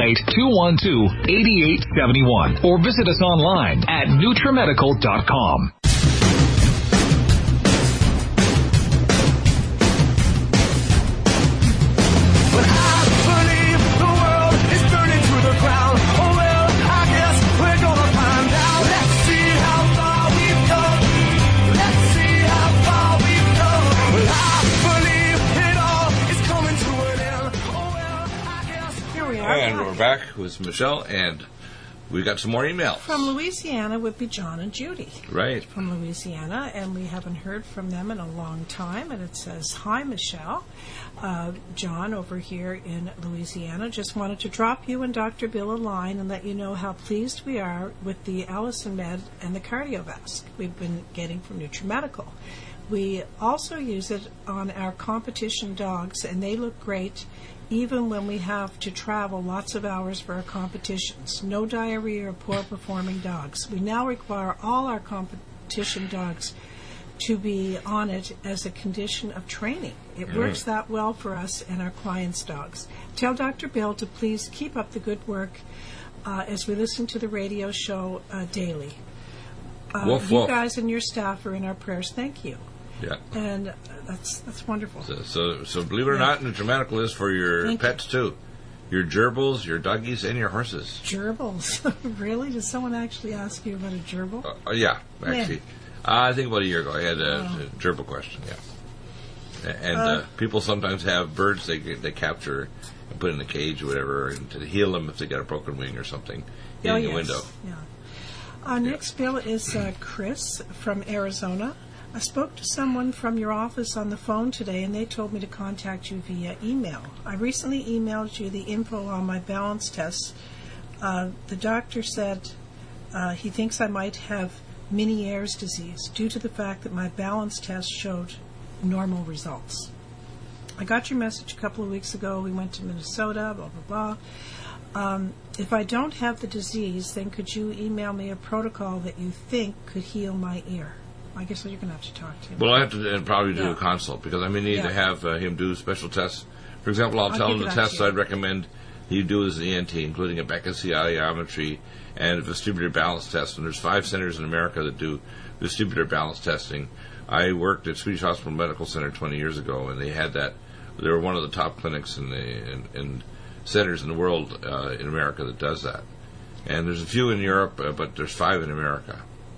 888-212-8871 or visit us online at NutriMedical.com. And we're back with Michelle, and we got some more emails. From Louisiana would be John and Judy. Right. From Louisiana, and we haven't heard from them in a long time, and it says, "Hi, Michelle. John over here in Louisiana just wanted to drop you and Dr. Bill a line and let you know how pleased we are with the Allison Med and the Cardiovasc we've been getting from NutriMedical. We also use it on our competition dogs, and they look great even when we have to travel lots of hours for our competitions. No diarrhea or poor performing dogs. We now require all our competition dogs to be on it as a condition of training. It works that well for us and our clients' dogs. Tell Dr. Bill to please keep up the good work as we listen to the radio show daily. Woof, you woof. guys and your staff are in our prayers. Thank you." Yeah. And that's wonderful. So believe it or not, NutriMedical is for your pets too. Your gerbils, your doggies, and your horses. Gerbils? Really? Did someone actually ask you about a gerbil? Yeah, actually. I think about a year ago I had a gerbil question, yeah. And people sometimes have birds they capture and put in a cage or whatever and to heal them if they got a broken wing or something hitting a window. Yeah. Next bill is Chris from Arizona. I spoke to someone from your office on the phone today, and they told me to contact you via email. I recently emailed you the info on my balance tests. The doctor said he thinks I might have Meniere's disease due to the fact that my balance test showed normal results. I got your message a couple of weeks ago. We went to Minnesota, blah, blah, blah. If I don't have the disease, then could you email me a protocol that you think could heal my ear? I guess you're going to have to talk to him. Well, I have to probably do a consult because I may need to have him do special tests. For example, I'll tell him the tests I'd recommend he do as an ENT, including a Beckett's audiometry and a vestibular balance test. And there's 5 centers in America that do vestibular balance testing. I worked at Swedish Hospital Medical Center 20 years ago, and they had that. They were one of the top clinics in centers in the world in America that does that. And there's a few in Europe, but there's 5 in America.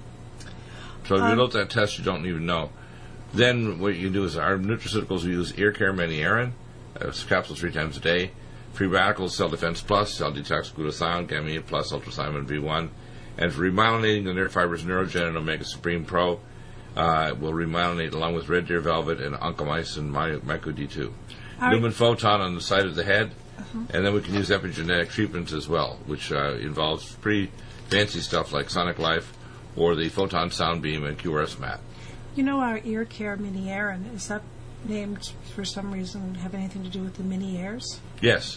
So if you look at that test, you don't even know. Then what you do is our nutraceuticals, we use Ear Care Menierin, capsules 3 times a day. Free radicals, Cell Defense Plus, Cell Detox Glutathione, Gamma Plus, Ultrasimon V1. And for remyelinating the nerve fibers, Neurogen and Omega Supreme Pro will remyelinate along with Red Deer Velvet and Oncomycin Micro D2. Lumen Photon on the side of the head. And then we can use epigenetic treatments as well, which involves pretty fancy stuff like Sonic Life, or the Photon Sound Beam and QRS mat. You know our Ear Care Menierin, is that named for some reason have anything to do with the Meniere's? Yes.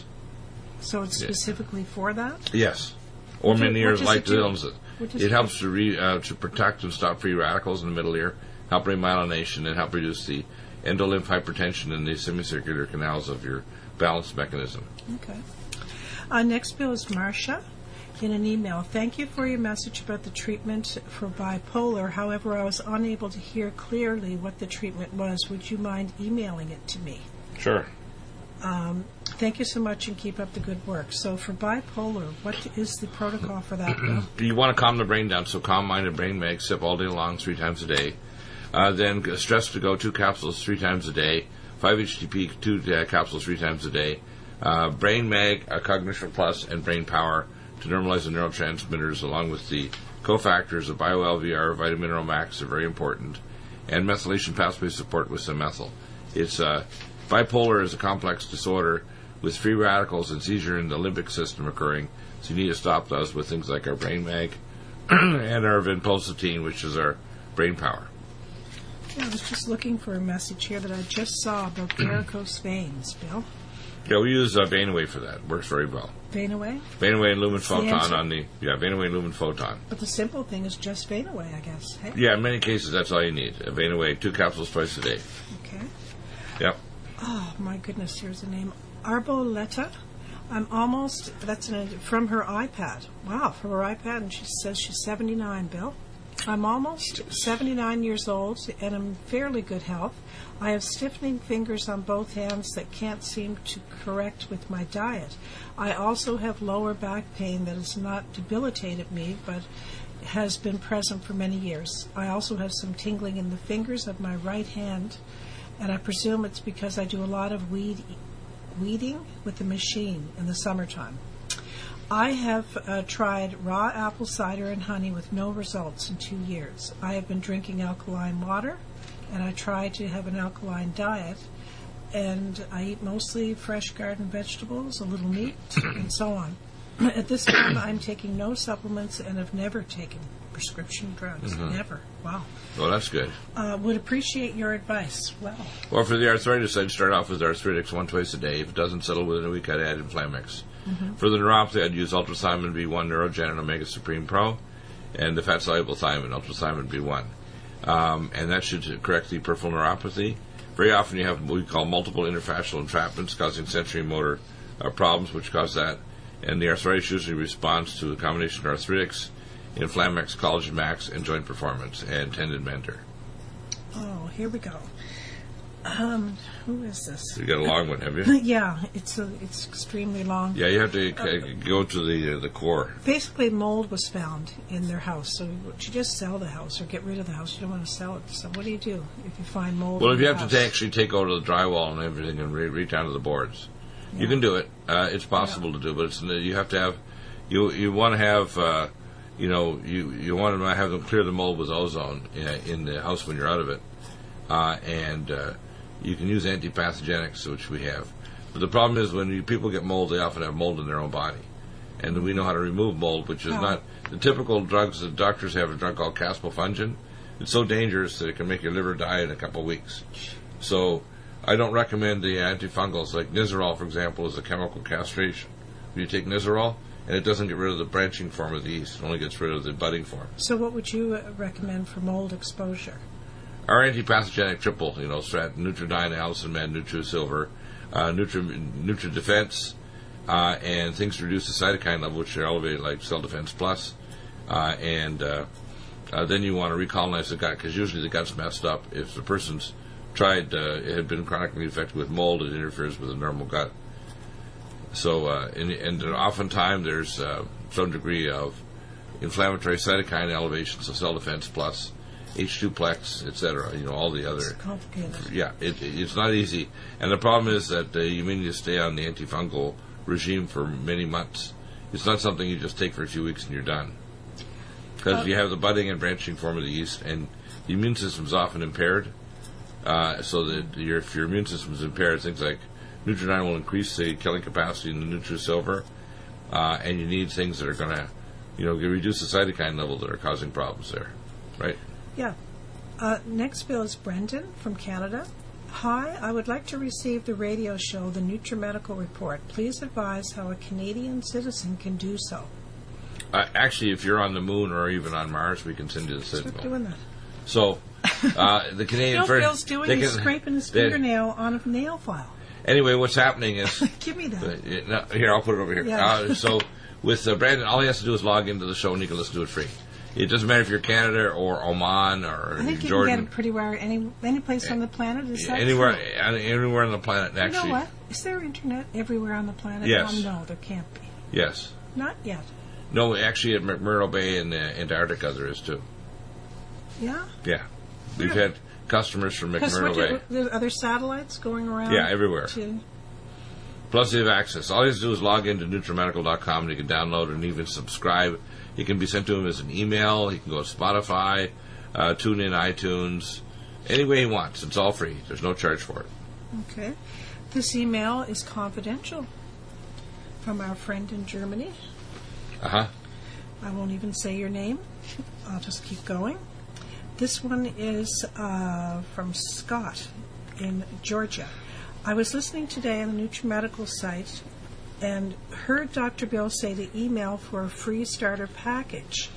So it's specifically for that? Yes. Or Meniere's like the illnesses. It helps to protect and stop free radicals in the middle ear, help remyelination, and help reduce the endolymph hypertension in the semicircular canals of your balance mechanism. Okay. Next bill is Marcia. In an email, thank you for your message about the treatment for bipolar. However, I was unable to hear clearly what the treatment was. Would you mind emailing it to me? Sure. Thank you so much and keep up the good work. So for bipolar, what is the protocol for that? You want to calm the brain down, so Calm Mind and Brain Mag, sip all day long 3 times a day. Then Stress to Go, 2 capsules 3 times a day. 5-HTP, 2 capsules 3 times a day. Brain Mag, Cognition Plus, and Brain Power, to normalize the neurotransmitters, along with the cofactors of BioLVR, Vitamineral Max are very important, and methylation pathway support with some methyl. It's bipolar is a complex disorder with free radicals and seizure in the limbic system occurring, so you need to stop those with things like our Brain Mag and our vinpocetine, which is our brain power. Yeah, I was just looking for a message here that I just saw about varicose veins, Bill. Yeah, we use Bainaway for that. Works very well. Bainaway? Bainaway and Lumen Photon answer? Bainaway and Lumen Photon. But the simple thing is just Bainaway, I guess. Hey? Yeah, in many cases, that's all you need. Bainaway, 2 capsules twice a day. Okay. Yep. Oh, my goodness, here's a name. Arboleta. That's from her iPad. Wow, from her iPad, and she says she's 79, Bill. I'm almost 79 years old and I'm in fairly good health. I have stiffening fingers on both hands that can't seem to correct with my diet. I also have lower back pain that has not debilitated me, but has been present for many years. I also have some tingling in the fingers of my right hand, and I presume it's because I do a lot of weeding with the machine in the summertime. I have tried raw apple cider and honey with no results in 2 years. I have been drinking alkaline water, and I try to have an alkaline diet, and I eat mostly fresh garden vegetables, a little meat, and so on. At this time, I'm taking no supplements and have never taken prescription drugs. Mm-hmm. Never. Wow. Well, that's good. Would appreciate your advice. Wow. Well, for the arthritis, I'd start off with arthritics 1 twice a day. If it doesn't settle within a week, I'd add Inflamex. Mm-hmm. For the neuropathy, I'd use Ultrathymine B1, Neurogen, and Omega Supreme Pro, and the fat-soluble thiamine, Ultrathymine B1. And that should correct the peripheral neuropathy. Very often you have what we call multiple interfascial entrapments causing sensory motor problems, which cause that. And the arthritis usually responds to a combination of arthritics, Inflamex, Collagen Max, and Joint Performance, and Tendon Mender. Oh, here we go. Who is this? You got a long one, have you? Yeah, it's extremely long. Yeah, you have to go to the core. Basically, mold was found in their house. So would you just sell the house or get rid of the house? You don't want to sell it. So what do you do if you find mold Well, in if you the have house? to actually take over the drywall and everything and reach down to the boards, you can do it. It's possible to do, but you have to have you want to have you want to have them clear the mold with ozone in the house when you're out of it, and you can use antipathogenics, which we have. But the problem is when people get mold, they often have mold in their own body. And we know how to remove mold, which is not the typical drugs that doctors have. A drug called caspofungin. It's so dangerous that it can make your liver die in a couple of weeks. So I don't recommend the antifungals. Like Nizoral, for example, is a chemical castration. You take Nizoral, and it doesn't get rid of the branching form of the yeast. It only gets rid of the budding form. So what would you recommend for mold exposure? Our antipathogenic triple, Strat, Nutridyne, Allison Med, NutriSilver, NutriDefense, and things to reduce the cytokine level, which are elevated, like Cell Defense Plus. And then you want to recolonize the gut, because usually the gut's messed up. If the person's it had been chronically infected with mold, it interferes with the normal gut. So, and oftentimes there's some degree of inflammatory cytokine elevation, so Cell Defense Plus, H2-plex, etc. All the other. It's complicated. Yeah, it's not easy, and the problem is that you may need to stay on the antifungal regime for many months. It's not something you just take for a few weeks and you're done, because you have the budding and branching form of the yeast, and the immune system is often impaired. So that if your immune system is impaired, things like Nutridyne will increase the killing capacity in the NutriSilver, and you need things that are going to, reduce the cytokine level that are causing problems there, right? Yeah. Next bill is Brendan from Canada. Hi, I would like to receive the radio show, the NutriMedical Report. Please advise how a Canadian citizen can do so. Actually, if you're on the moon or even on Mars, we can send you the signal. Stop doing that. So, the Canadian... Bill's doing, he's scraping his fingernail on a nail file. Anyway, what's happening is... Give me that. Here, I'll put it over here. Yeah. So, with Brandon, all he has to do is log into the show and he can listen to it free. It doesn't matter if you're Canada or Oman or I think Jordan. you can get it pretty well any place on the planet. Is that anywhere true? on the planet, actually. You know what? Is there internet everywhere on the planet? Yes. Oh, no, there can't be. Yes. Not yet. No, actually, at McMurdo Bay in Antarctica, there is too. Yeah? Yeah. We've had customers from McMurdo Bay. There's other satellites going around? Yeah, everywhere. Plus, you have access. All you have to do is log into NutriMedical.com, and you can download and even subscribe. It can be sent to him as an email. He can go to Spotify, TuneIn, iTunes, any way he wants. It's all free. There's no charge for it. Okay. This email is confidential from our friend in Germany. Uh-huh. I won't even say your name. I'll just keep going. This one is from Scott in Georgia. I was listening today on the NutriMedical site and heard Dr. Bill say to email for a free starter package.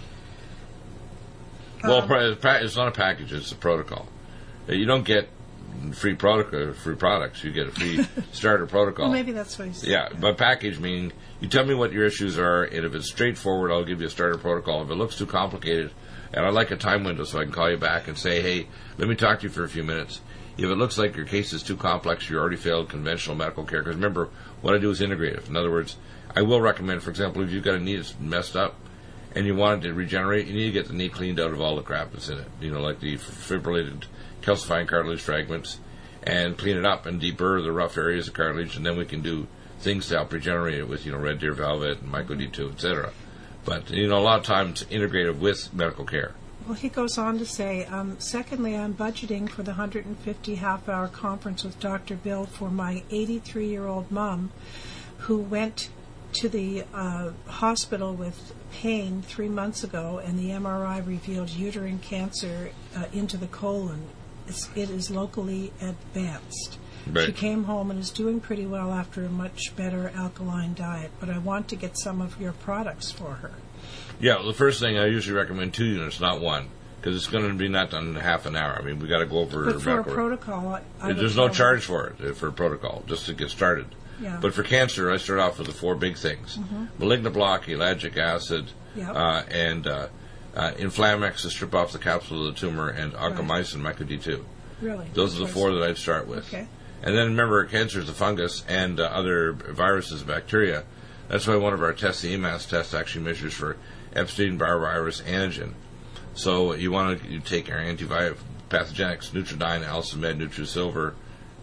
Well, it's not a package. It's a protocol. You don't get free products. You get a free starter protocol. Well, maybe that's what he said. Yeah, but package meaning you tell me what your issues are, and if it's straightforward, I'll give you a starter protocol. If it looks too complicated, and I'd like a time window so I can call you back and say, hey, let me talk to you for a few minutes. If it looks like your case is too complex, you already failed conventional medical care. Because remember, what I do is integrative. In other words, I will recommend, for example, if you've got a knee that's messed up and you want it to regenerate, you need to get the knee cleaned out of all the crap that's in it. You know, like the fibrillated calcifying cartilage fragments, and clean it up and deburr the rough areas of cartilage, and then we can do things to help regenerate it with, Red Deer Velvet and Myco D2, etc. But, a lot of times integrative with medical care. Well, he goes on to say, secondly, I'm budgeting for the 150 half-hour conference with Dr. Bill for my 83-year-old mom who went to the hospital with pain 3 months ago, and the MRI revealed uterine cancer into the colon. It is locally advanced. Right. She came home and is doing pretty well after a much better alkaline diet, but I want to get some of your products for her. Yeah, well, the first thing I usually recommend 2 units, not 1, because it's going to be not done in half an hour. I mean, we got to go over. But for a protocol, there's no charge for it for a protocol, just to get started. Yeah. But for cancer, I start off with the 4 big things: malignant block, ellagic acid, and Inflamex to strip off the capsule of the tumor, and oncomycin, Myco D2. Really? Those are the 4 that I'd start with. Okay. And then remember, cancer is a fungus and other viruses, bacteria. That's why one of our tests, the EMAS test, actually measures for Epstein-Barr virus antigen. So you want to take our antipathogenics, Nutridyne, Alcimed, Nutrisilver,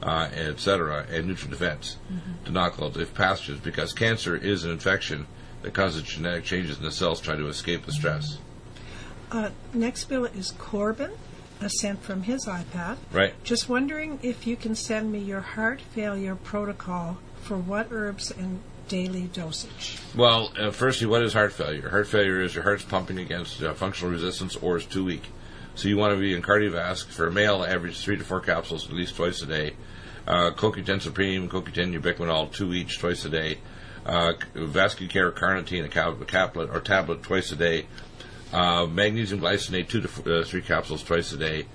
etc., and NutriDefense to knock out the pathogens, because cancer is an infection that causes genetic changes in the cells trying to escape the stress. Next bill is Corbin, sent from his iPad. Right. Just wondering if you can send me your heart failure protocol for what herbs and daily dosage. Well, firstly, what is heart failure? Heart failure is your heart's pumping against functional resistance or is too weak. So you want to be in cardiovasc. For a male, average 3 to 4 capsules at least twice a day. CoQ10 Supreme, CoQ10 Ubiquinol, 2 each twice a day. Vascucare Carnitine, a tablet twice a day. Magnesium glycinate, 2 to 3 capsules twice a day.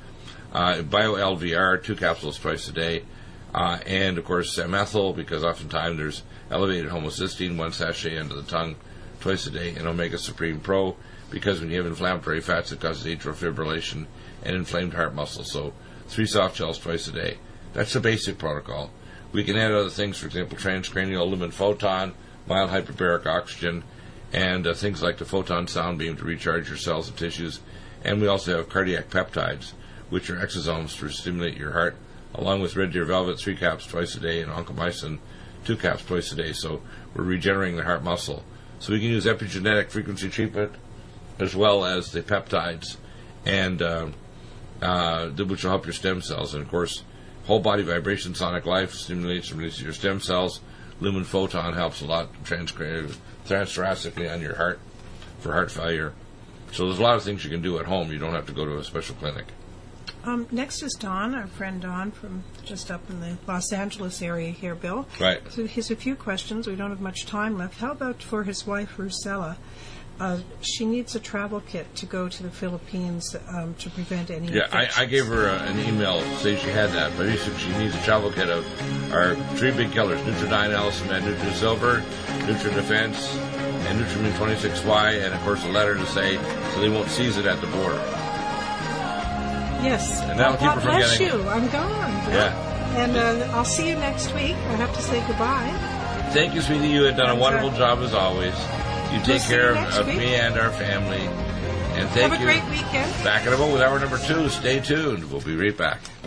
BioLVR, 2 capsules twice a day. And, of course, methyl, because oftentimes there's elevated homocysteine, 1 sachet under the tongue twice a day. And Omega Supreme Pro, because when you have inflammatory fats, it causes atrial fibrillation and inflamed heart muscle. So 3 soft gels twice a day. That's the basic protocol. We can add other things, for example, transcranial lumen photon, mild hyperbaric oxygen, and things like the photon sound beam to recharge your cells and tissues. And we also have cardiac peptides, which are exosomes to stimulate your heart, along with Red Deer Velvet, 3 caps twice a day, and oncomycin, 2 caps twice a day. So we're regenerating the heart muscle. So we can use epigenetic frequency treatment as well as the peptides, and which will help your stem cells. And, of course, whole body vibration sonic life stimulates and releases your stem cells. Lumen photon helps a lot transthoracically on your heart for heart failure. So there's a lot of things you can do at home. You don't have to go to a special clinic. Next is Don, our friend Don from just up in the Los Angeles area here, Bill. Right. So he has a few questions. We don't have much time left. How about for his wife, Rusella? She needs a travel kit to go to the Philippines to prevent any infections. I gave her an email to say she had that, but she needs a travel kit of our 3 big killers, Nutridyne, Alcimed, Nutrisilver, NutriDefense, and Nutrimune 26Y, and, of course, a letter to say so they won't seize it at the border. Yes. And that'll keep her from bless getting... you. I'm gone. Bill. Yeah. And I'll see you next week. I have to say goodbye. Thank you, sweetie. You have done a wonderful job as always. You take care of me and our family. And thank you. Have a great weekend. Back in a moment with hour number 2. Stay tuned. We'll be right back.